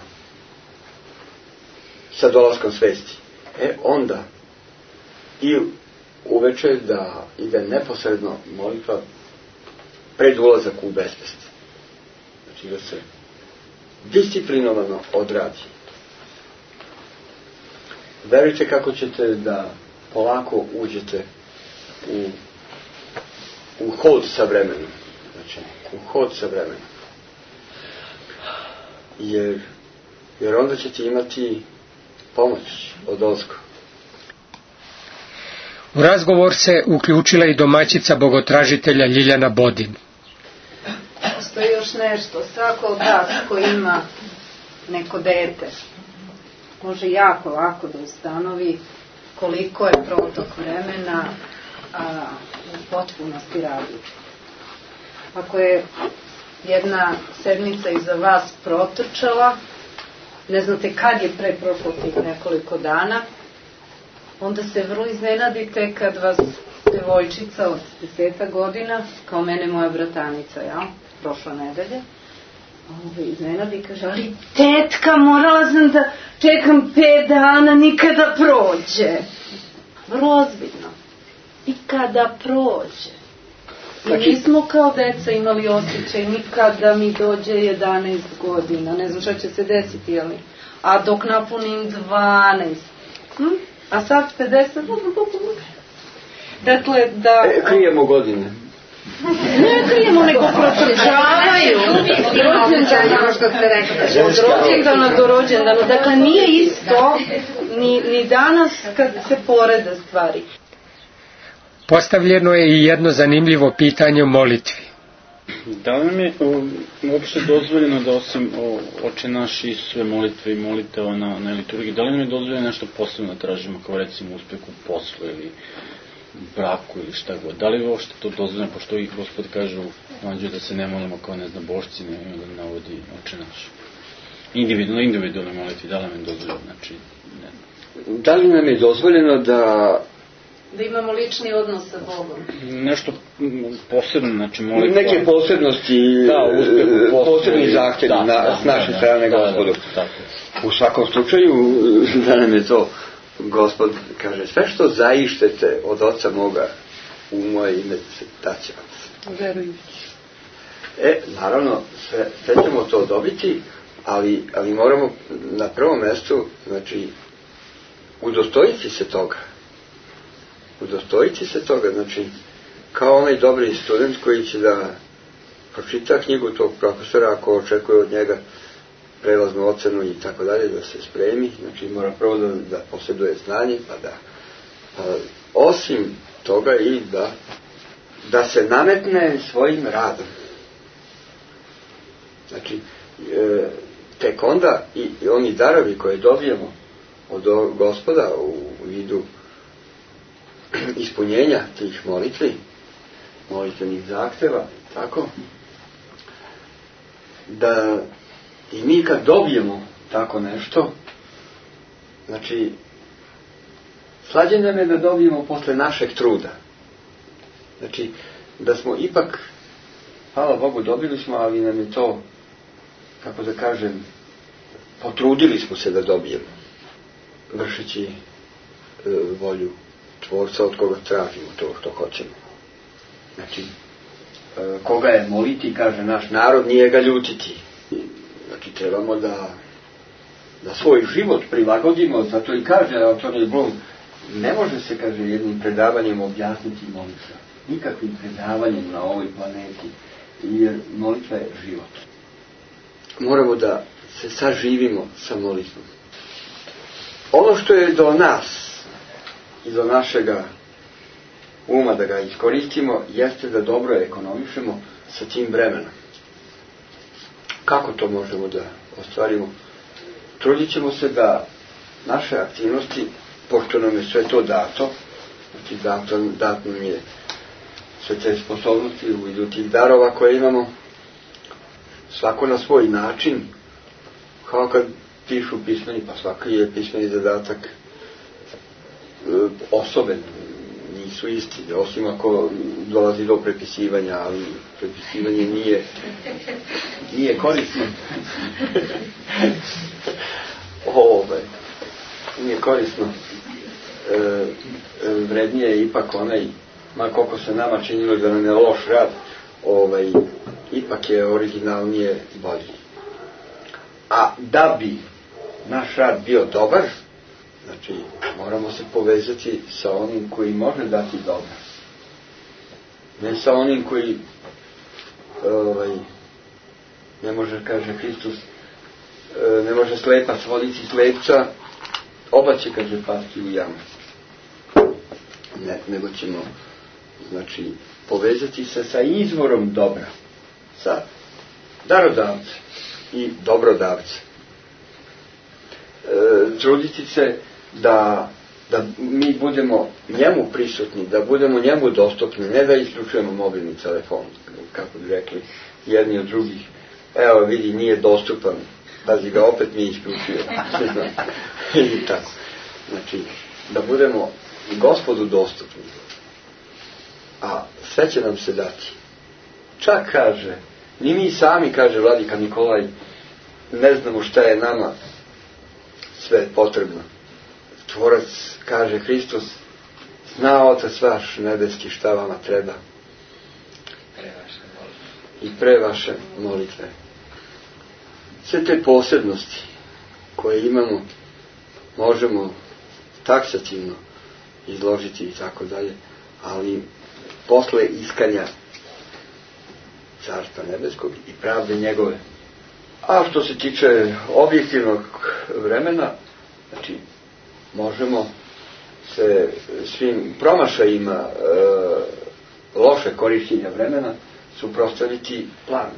sa dolaskom svesti. E, onda i uveče da ide neposredno molitva pred ulazak u besvest. Znači da se disciplinovano odradi. Verujte kako ćete da polako uđete u, u hod sa vremenom. Znači, u hod sa vremenom. Jer, jer onda ćete imati pomoć od ozgo. U razgovor se uključila i domaćica bogotražitelja Ljiljana Bodin. Postoji još nešto. Svako od vas ko ima neko dete može jako lako da ustanovi koliko je protok vremena a, u potpunosti različit. Ako je jedna sedmica iza vas protrčala, ne znate kad je pre prošlo tih nekoliko dana, onda se vrlo iznenadite kad vas devojčica od deseta godina, kao mene moja bratanica, ja, prošla nedelja, Ove, iznenadi i kaže, ali tetka, morala sam da čekam pet dana, nikada prođe. Vrlo ozbiljno. I kada prođe. I nismo kao deca imali osjećaj nikada mi dođe jedanaest godina, ne znam šta će se desiti, ali, a dok napunim dvanaest, hm? A sad pedeset, dakle da... E, krijemo godine. Ne krijemo, nego protrčavaju. Rođendana, što ste rekli. Od rođendana do rođendana. Dakle, nije isto ni, ni danas kad se porede stvari. Postavljeno je i jedno zanimljivo pitanje o molitvi. Da li nam je uopšte dozvoljeno da osim Oče naš i sve molitve i molitava na, na liturgiji, da li nam je dozvoljeno nešto posebno da tražimo, kao recimo uspeh u poslu ili braku ili šta god? Da li je uopšte to dozvoljeno, pošto i Gospod kaže u Evanđelju da se ne molimo kao ne znam bošci, ne da navodi Oče naš. Individualno, individualno molitvi, da li nam je dozvoljeno? Znači, ne. Da li nam je dozvoljeno da da imamo lični odnos sa Bogom? Nešto posebno, znači molitva. Neke posebnosti, da, uspeh, posebni zahtjevi da, na, da, s naše da, strane da, Gospodu. Da, da, da. U svakom slučaju, da nam je to, Gospod kaže, sve što zaištete od Oca moga u moje ime daće vam. Verujući. E, naravno, sve, sve ćemo to dobiti, ali, ali moramo na prvom mjestu, znači, udostojiti se toga. Udostojiti se toga, znači, kao onaj dobri student koji će da pročita knjigu tog profesora, ako očekuje od njega prelaznu ocenu i tako dalje, da se spremi, znači mora prvo da, da posjeduje znanje, pa da pa, osim toga i da da se nametne svojim radom. Znači, e, tek onda i, i oni darovi koje dobijemo od Gospoda u vidu ispunjenja tih molitvi, molitvenih zahteva, tako, da i mi kad dobijemo tako nešto, znači, slađe nam je da dobijemo posle našeg truda. Znači, da smo ipak, hvala Bogu, dobili smo, ali nam je to, kako da kažem, potrudili smo se da dobijemo, vršeći e, volju Tvorca od koga tražimo to što hoćemo. Znači, e, koga je moliti, kaže naš narod, nije ga ljutiti. Znači, trebamo da da svoj život prilagodimo, zato i kaže Antoni Blum, ne može se, kaže, jednim predavanjem objasniti molitva. Nikakvim predavanjem na ovoj planeti, jer molitva je život. Moramo da se saživimo sa molitvom. Ono što je do nas i do našega uma da ga iskoristimo, jeste da dobro ekonomišemo sa tim vremenom. Kako to možemo da ostvarimo? Trudit ćemo se da naše aktivnosti, pošto nam je sve to dato, znači dato, dato nam je sve te sposobnosti u vidu tih darova koje imamo, svako na svoj način, kao kad pišu pismeni, pa svaki je pismeni zadatak e, osoben, nisu isti, osim ako dolazi do prepisivanja, ali prepisivanje nije nije korisno. Ove, nije korisno. E, e, vrednije je ipak onaj, ma koliko se nama činilo da nam je loš rad, ovaj, ipak je originalnije bolji. A da bi naš rad bio dobar, znači moramo se povezati sa onim koji može dati dobro. Ne sa onim koji ovaj, ne može, kaže Hristos, ne može slepac voditi slepca, oba će, kaže, pasti u jamu. Ne, nego ćemo, znači, povezati se sa izvorom dobra, sa darodavcem i dobrodavcem. E, truditi se da, da mi budemo njemu prisutni, da budemo njemu dostupni, ne da isključujemo mobilni telefon, kako bi rekli jedni od drugih. Evo, vidi, nije dostupan, pazi ga, opet mi je isključio. I tako. Znači, da budemo Gospodu dostupni. A sve će nam se dati. Čak kaže, ni mi sami, kaže vladika Nikolaj, ne znamo šta je nama sve potrebno. Tvorac, kaže Hristos, zna Otac vaš nebeski šta vama treba. I pre vaše molitve. Sve te posebnosti koje imamo možemo taksativno izložiti i tako dalje, ali posle iskanja Carstva nebeskog i pravde njegove. A što se tiče objektivnog vremena, znači možemo se svim promašajima e, loše korištenja vremena suprotstaviti planu.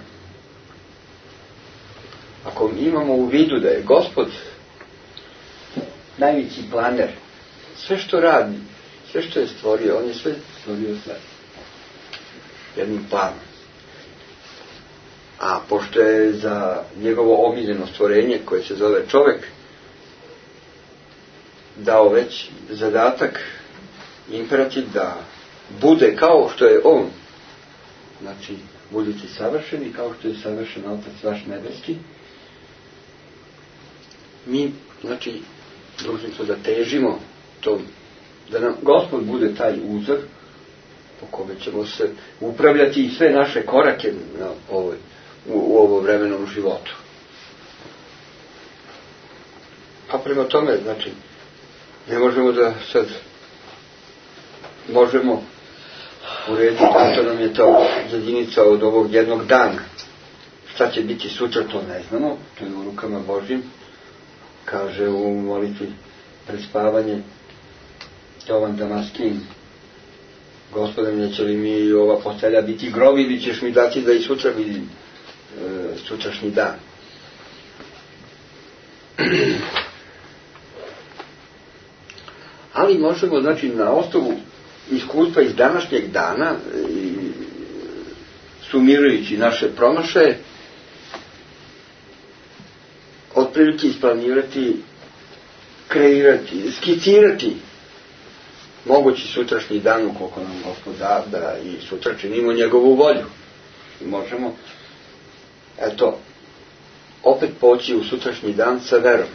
Ako imamo u vidu da je Gospod najveći planer, sve što radi, sve što je stvorio, on je sve stvorio sa jednim planom. A pošto je za njegovo omiljeno stvorenje, koje se zove čovek, dao već zadatak, imperativ da bude kao što je on. Znači, budite savršeni kao što je savršen Otac vaš nebeski. Mi, znači, dužni smo da težimo tom, da nam Gospod bude taj uzor po kome ćemo se upravljati i sve naše korake na ovoj, u, u ovom vremenom životu. A prema tome, znači, ne možemo da sad možemo urediti, to nam je to jedinica od ovog jednog dana. Šta će biti sutra, to ne znamo, to je u rukama Božjim. Kaže u molitvi pred spavanje Jovan Damaskin: Gospode, neće li mi ova postelja biti grob ili ćeš mi dati da i sutra vidim e, sutrašnji dan. Ali možemo, znači, na osnovu iskustva iz današnjeg dana, i sumirajući naše promašaje, otprilike isplanirati, kreirati, skicirati mogući sutrašnji dan, ukoliko nam Gospod da, da i sutra činimo njegovu volju. I možemo, eto, opet poći u sutrašnji dan sa verom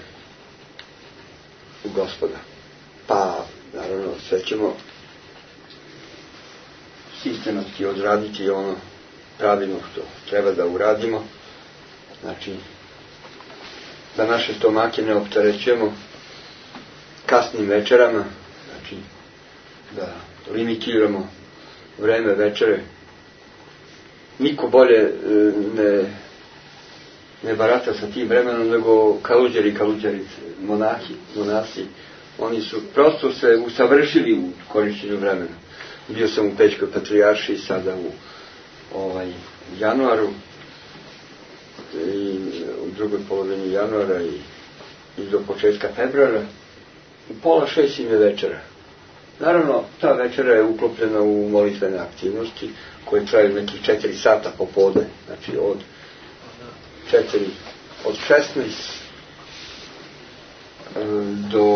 u Gospoda. Pa, naravno, sve ćemo sistematski odraditi ono pravilno što treba da uradimo. Znači, da naše stomake ne opterećujemo kasnim večerama, znači, da limitiramo vreme večere. Niko bolje ne, ne barata sa tim vremenom nego kaluđeri i kaluđerice, monahi, monasi. Oni su prosto se usavršili u korišćenju vremena. Bio sam u Pećkoj patrijaršiji sada u ovaj, januaru, i u drugoj polovini januara i, i do početka februara. U pola šest im je večera. Naravno, ta večera je uklopljena u molitvene aktivnosti koje traju nekih četiri sata popodne, znači od četiri, od šesnaest do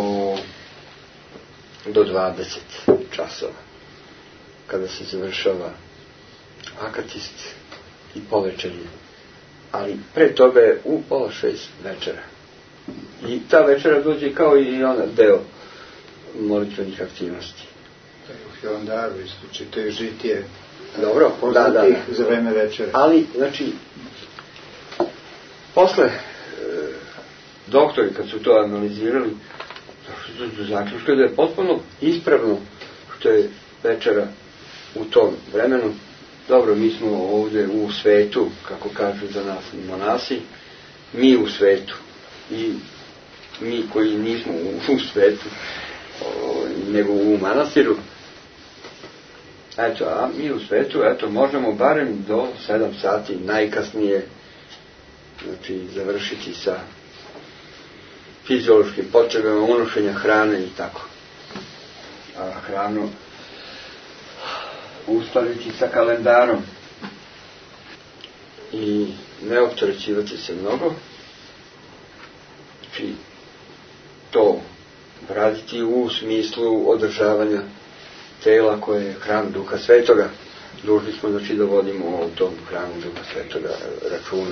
do dvadeset časova, kada se završava akatist i povečernje. Ali pre toga je u pola šest večera. I ta večera dođe kao i ona deo molitvenih aktivnosti. U Hilandaru isto čitaju žitije. Dobro, da, da, da. Za vreme večera. Ali, znači, posle e, doktori, kad su to analizirali, došli do zaključka da je potpuno ispravno što je večera u tom vremenu. Dobro, mi smo ovde u svetu, kako kažu za nas monasi, mi u svetu. I mi koji nismo u, u svetu, o, nego u manastiru, eto, a mi u svetu, eto, možemo barem do sedam sati najkasnije, znači, završiti sa fiziološkim potrebama, unošenja hrane i tako. A hranu uskladiti sa kalendarom i ne opterećivati se mnogo. Znači, to raditi u smislu održavanja tela koje je hram Duha Svetoga. Dužni smo, znači, da vodimo o tom hramu Duha Svetoga računa.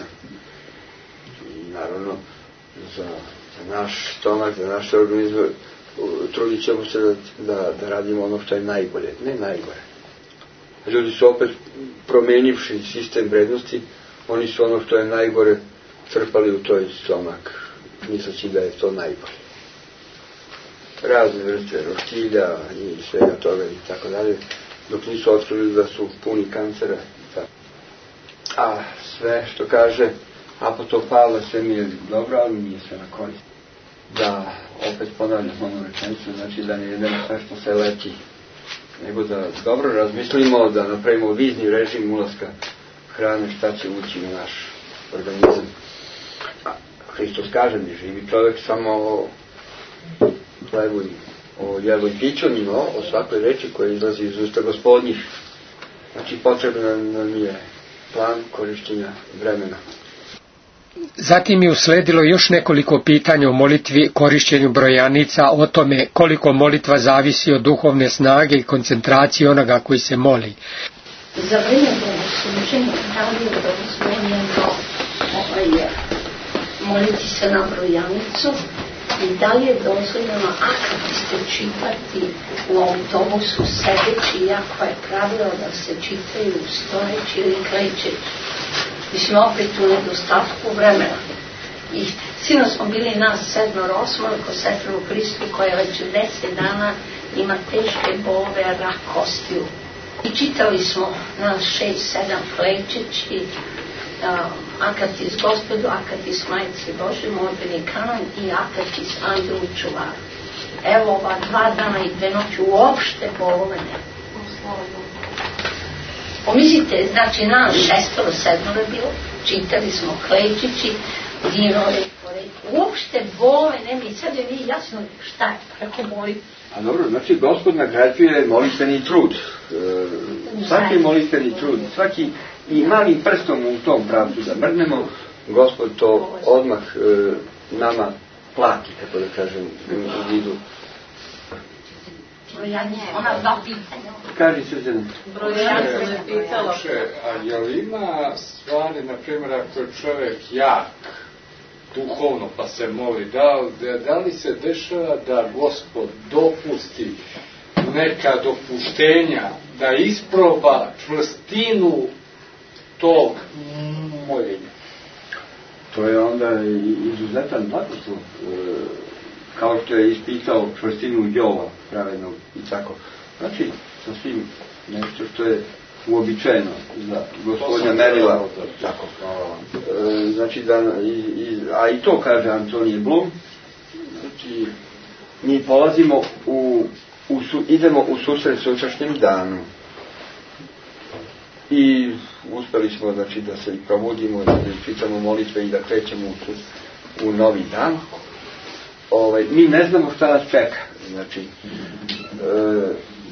I naravno, za, za naš stomak, za naše organizme, trudit ćemo se da, da, da radimo ono što je najbolje, ne najgore. Ljudi su opet promenivši sistem vrednosti, oni su ono što je najgore crpali u toj stomak, misleći da je to najbolje. Razne vrste roštilja i svega toga i tako dalje, dok nisu otkrili da su puni kancera. A sve što kaže apostol Pavle, sve mi je dobro, ali nije sve na korist. Da, opet ponavljam onu rečenicu, znači da ne jedemo sve što se leti, nego da dobro razmislimo, da napravimo vizni režim ulaska hrane, šta će ući u naš organizam. A Hristos kaže, ne živi čovjek samo o hlebu i o jelu i piću, no o svakoj reči koja izlazi iz usta Gospodnjih. Znači, potrebno nam je plan korišćenja vremena. Zatim je usledilo još nekoliko pitanja o molitvi, korišćenju brojanica, o tome koliko molitva zavisi od duhovne snage i koncentracije onoga koji se moli. Za vreme bogosluženja da li je dozvoljeno ovaj, moliti se na brojanicu i da li je dozvoljeno akatiste čitati u autobusu sedeći, iako je pravilo da se čitaju stojeći ili klećeći. Mislim, opet u nedostatku vremena. I sino smo bili nas sedmor osmor ko sestru Hristu koja već deset dana ima teške bolove, rak kostiju. I čitali smo nas šest sedam klećeći Akatis Gospodu, Akatis Majci Boži, modreni kanon i Akatis Andru Čuvar. Evo ova dva dana i dve noći uopšte bolove ne. Pomislite, znači nas šestoro, sedmoro je bilo, čitali smo Klejčići, Dinore, uopšte bolove ne mi, sad je mi jasno šta je, preko moliti. A dobro, znači Gospod nagrađuje molitveni trud. E, svaki molitveni trud, svaki i malim prstom u tom pravcu da mrdnemo, Gospod to odmah e, nama plati, kako da kažem, u vidu. Brojanje, ona dva pitanja. Kaži Srđana. Brojanje me pitala. A je li ima stvari, na primjer, ako je čovjek jak, duhovno pa se moli, da, da li se dešava da Gospod dopusti neka dopuštenja da isproba čvrstinu tog moljenja? To je onda izuzetan blagoslov, kao što je ispitao čvrstinu Jova pravednog i tako. Znači, sasvim nešto što je uobičajeno za Gospodnja merila. Tako. E, znači, da, i, i, a i to kaže Antonije Blum, znači, mi polazimo u, u su, idemo u susret sutrašnjem danu. I uspeli smo, znači, da se probudimo, da čitamo molitve i da krećemo u, u novi dan. Ovaj, mi ne znamo šta nas čeka. Znači, e,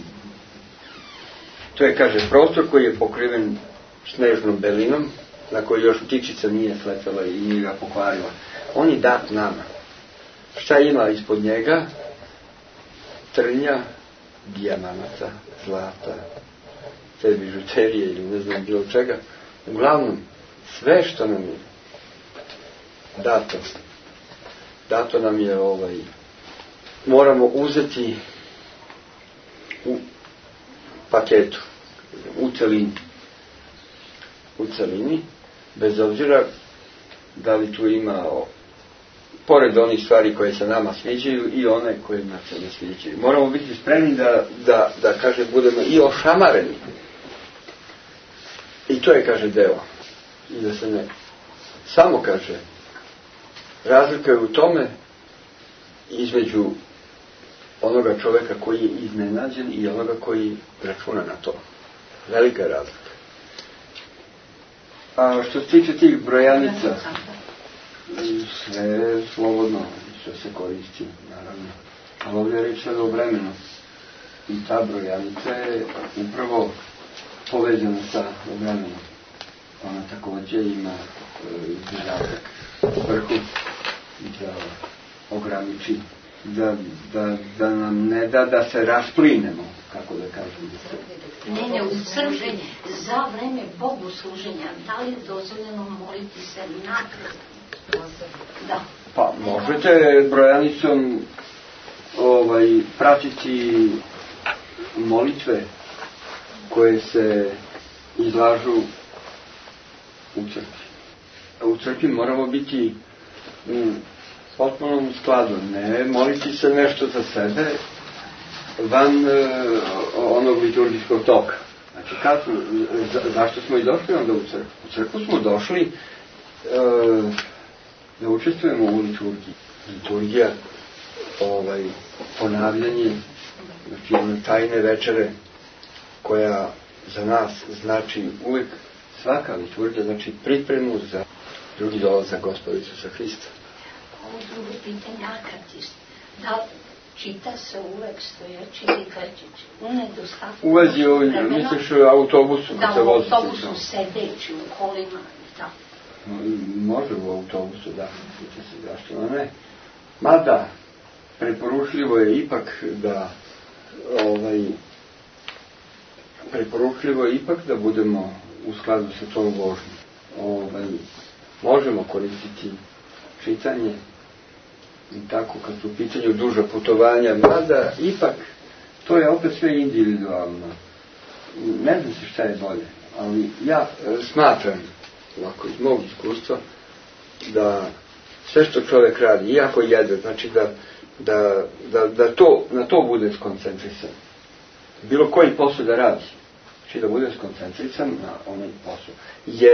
to je, kaže, prostor koji je pokriven snežnom belinom, na kojoj još ptičica nije sletela i nije ga pokvarila. On je dat nama. Šta ima ispod njega? Trnja, dijamanata, zlata, te bižuterije ili ne znam bilo čega. Uglavnom, sve što nam je dato, dato nam je ovaj, moramo uzeti u paketu, u celini. U celini, bez obzira da li tu ima, o, pored onih stvari koje se nama sviđaju i one koje nas se ne sviđaju. Moramo biti spremni da, da, da kaže, budemo i ošamareni. I to je, kaže, deo. I da se ne samo, kaže, razlika je u tome između onoga čoveka koji je iznenađen i onoga koji računa na to. Velika je razlika. A što se tiče tih brojanica, sve je slobodno, sve se koristi, naravno. Ali ovdje je reč sada o vremenu. I ta brojanica je upravo povezana sa vremenom. Ona također ima zadatak vrhu da ograniči, da, da, da nam ne da da se rasplinemo, kako da kažem. Ne, ne, u crkvi za vreme Bogu služenja, da li je dozvoljeno moliti se nakon? Da. Pa možete brojanicom ovaj, pratiti molitve koje se izlažu u crkvi. U crkvi moramo biti u potpunom skladu, ne moliti se nešto za sebe van e, onog liturgijskog toka. Znači, kad, za, zašto smo i došli onda u crkvu? U crkvu smo došli e, da učestvujemo u liturgiji. Liturgija, ovaj, ponavljanje, znači one tajne večere koja za nas znači uvijek svaka liturgija, znači pripremu za drugi dolazak Gospoda Isusa Hrista. Ovo drugo pitanje, akatis, da čita se uvek stojeći ili klečići? U nedostatku... Uvezi ovdje, misliš u autobusu, kad se vozite? Da, u autobusu sedeći, u kolima i tako. Može u autobusu, da, misliče se zašto, ne. Mada, preporučljivo je ipak da, ovaj, preporučljivo je ipak da budemo u skladu sa tom vožnjom. Ovaj, možemo koristiti čitanje i tako kad su u pitanju duža putovanja, mada ipak to je opet sve individualno. Ne znam se šta je bolje, ali ja smatram, ovako iz mog iskustva, da sve što čovjek radi, iako jede, znači da, da, da, da to, na to bude skoncentrisan. Bilo koji posao da radi, znači da bude skoncentrisan na onaj posao. Jer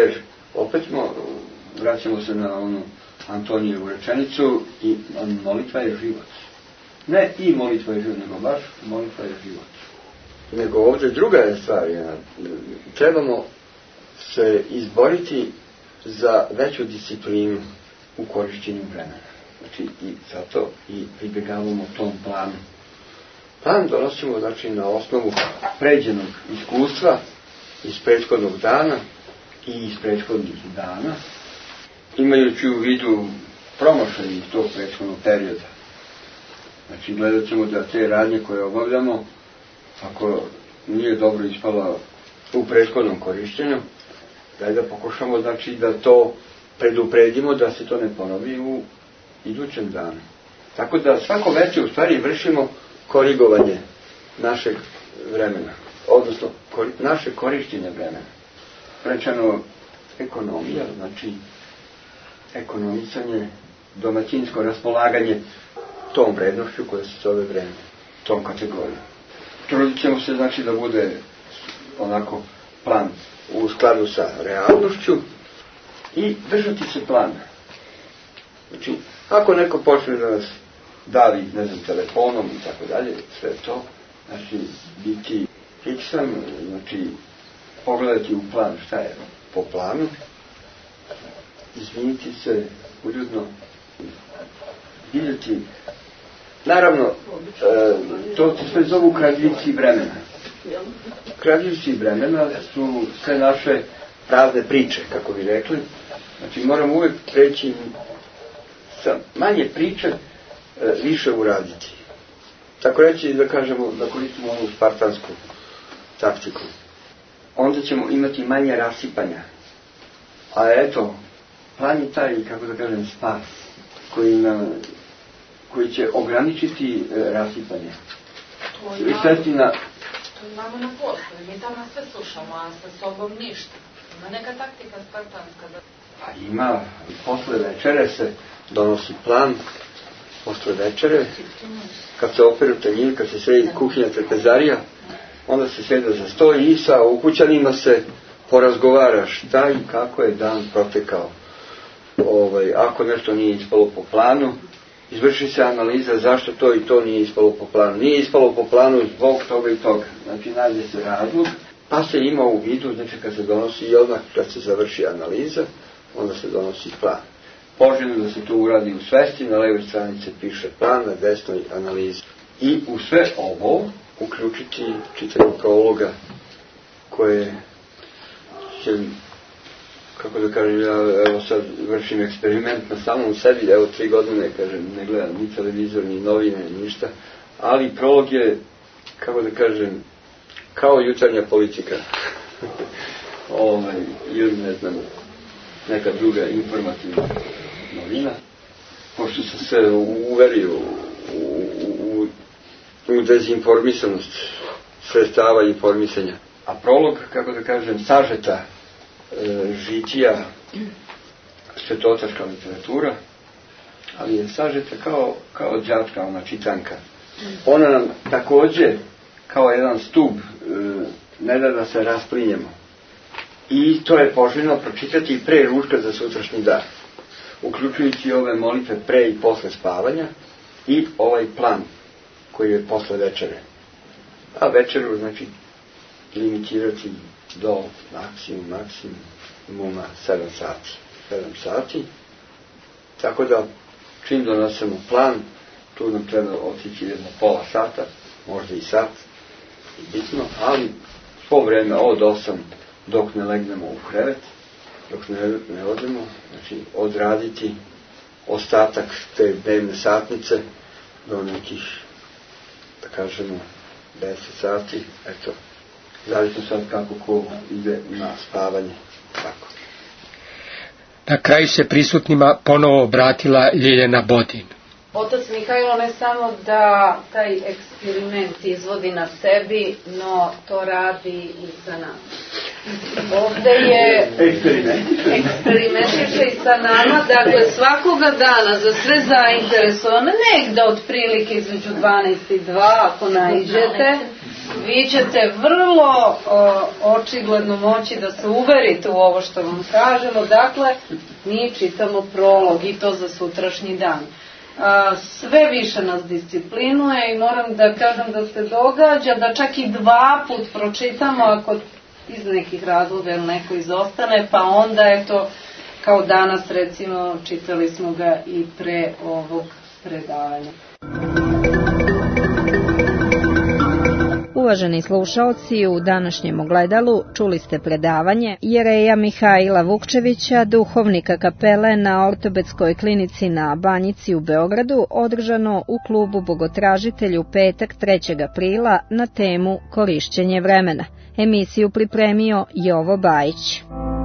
opet smo, vraćamo se na onu Antonijevu rečenicu i molitva je život. Ne i molitva je život, nego baš molitva je život. Nego ovdje druga je stvar, ja, trebamo se izboriti za veću disciplinu u korišćenju vremena. Znači i zato i pribjegavamo tom planu. Plan donosimo znači na osnovu pređenog iskustva iz prethodnog dana i iz prethodnih dana, imajući u vidu promašaj iz tog prethodnog perioda. Znači gledat ćemo da te radnje koje obavljamo, ako nije dobro ispalo u prethodnom korišćenju, daj da pokušamo znači da to predupredimo, da se to ne ponovi u idućem danu. Tako da svako veće u stvari vršimo korigovanje našeg vremena, odnosno kori, naše korišćenje vremena. Rečeno ekonomija, znači ekonomisanje, domaćinsko raspolaganje tom vrednošću koja se zove vreme, tom kategorijom. Trudit ćemo se znači da bude onako plan u skladu sa realnošću i držati se plana. Znači, ako neko počne da nas davi, ne znam, telefonom i tako dalje, sve to, znači, biti fiksan, znači, pogledati u plan šta je po planu, izviniti se uljudno, vidjeti. Naravno, e, to se sve zovu kradljivci vremena. Kradljivci vremena su sve naše pravne priče, kako bi rekli. Znači, moramo uvijek preći sa manje priče, e, više uraditi. Tako reći, da kažemo, da koristimo onu spartansku taktiku. Onda ćemo imati manje rasipanja. A eto, plan je taj, kako da kažem, spas, koji, na, koji će ograničiti e, rasipanje. I svesti na... To imamo na poslu, mi tamo sve slušamo, a sa sobom ništa. Ima neka taktika spartanska da... Pa ima, posle večere se donosi plan, posle večere, kad se operu tanjir, kad se sredi kuhinja trpezarija, onda se sjeda za sto i sa ukućanima se porazgovara šta i kako je dan protekao. Ovaj, ako nešto nije ispalo po planu, izvrši se analiza zašto to i to nije ispalo po planu. Nije ispalo po planu zbog toga i toga. Znači, nađe se razlog, pa se ima u vidu, znači kad se donosi i odmah kad se završi analiza, onda se donosi plan. Poželjno da se to uradi u svesti, na levoj stranici piše plan, na desnoj analiza. I u sve ovo uključiti čitanje prologa koje će, kako da kažem, ja evo sad vršim eksperiment na samom sebi, evo tri godine, kažem, ne gledam ni televizor, ni novine, ništa, ali prolog je, kako da kažem, kao jutarnja politika. ovaj, ili ne znam, neka druga informativna novina. Pošto sam se uverio u, u, u, u dezinformisanost sredstava informisanja. A prolog, kako da kažem, sažeta e, žitija, svetotačka literatura, ali je sažeta kao, kao đačka, ona čitanka. Ona nam također, kao jedan stub, e, ne da da se rasplinjemo. I to je poželjno pročitati pre ručka za sutrašnji dan, uključujući ove molitve pre i posle spavanja i ovaj plan koji je posle večere. A večeru, znači, limitirati do maksimum, maksimuma sedam sati. sedam sati. Tako da, čim donosimo plan, tu nam treba otići jedno pola sata, možda i sat, bitno, ali svo vreme od osam dok ne legnemo u krevet, dok ne, ne odemo, znači odraditi ostatak te dnevne satnice do nekih, da kažemo, deset sati, eto, zavisno sad kako ko ide na spavanje, tako. Na kraju se prisutnima ponovo obratila Ljiljana Bodin. Otac Mihajlo ne samo da taj eksperiment izvodi na sebi, no to radi i za nas. Ovde je eksperimentiše i sa nama, dakle svakoga dana za sve zainteresovane, negde otprilike između dvanaest i dva ako naiđete, vi ćete vrlo o, očigledno moći da se uverite u ovo što vam kažemo. Dakle, mi čitamo prolog i to za sutrašnji dan. A, sve više nas disciplinuje i moram da kažem da se događa da čak i dva put pročitamo ako iz nekih razloga ili neko izostane, pa onda je to kao danas recimo čitali smo ga i pre ovog predavanja. Uvaženi slušaoci, u današnjem ogledalu čuli ste predavanje jereja Mihaila Vukčevića, duhovnika kapele na Ortopedskoj klinici na Banjici u Beogradu, održano u klubu Bogotražitelj u petak trećeg aprila na temu Korišćenje vremena. Emisiju pripremio Jovo Bajić.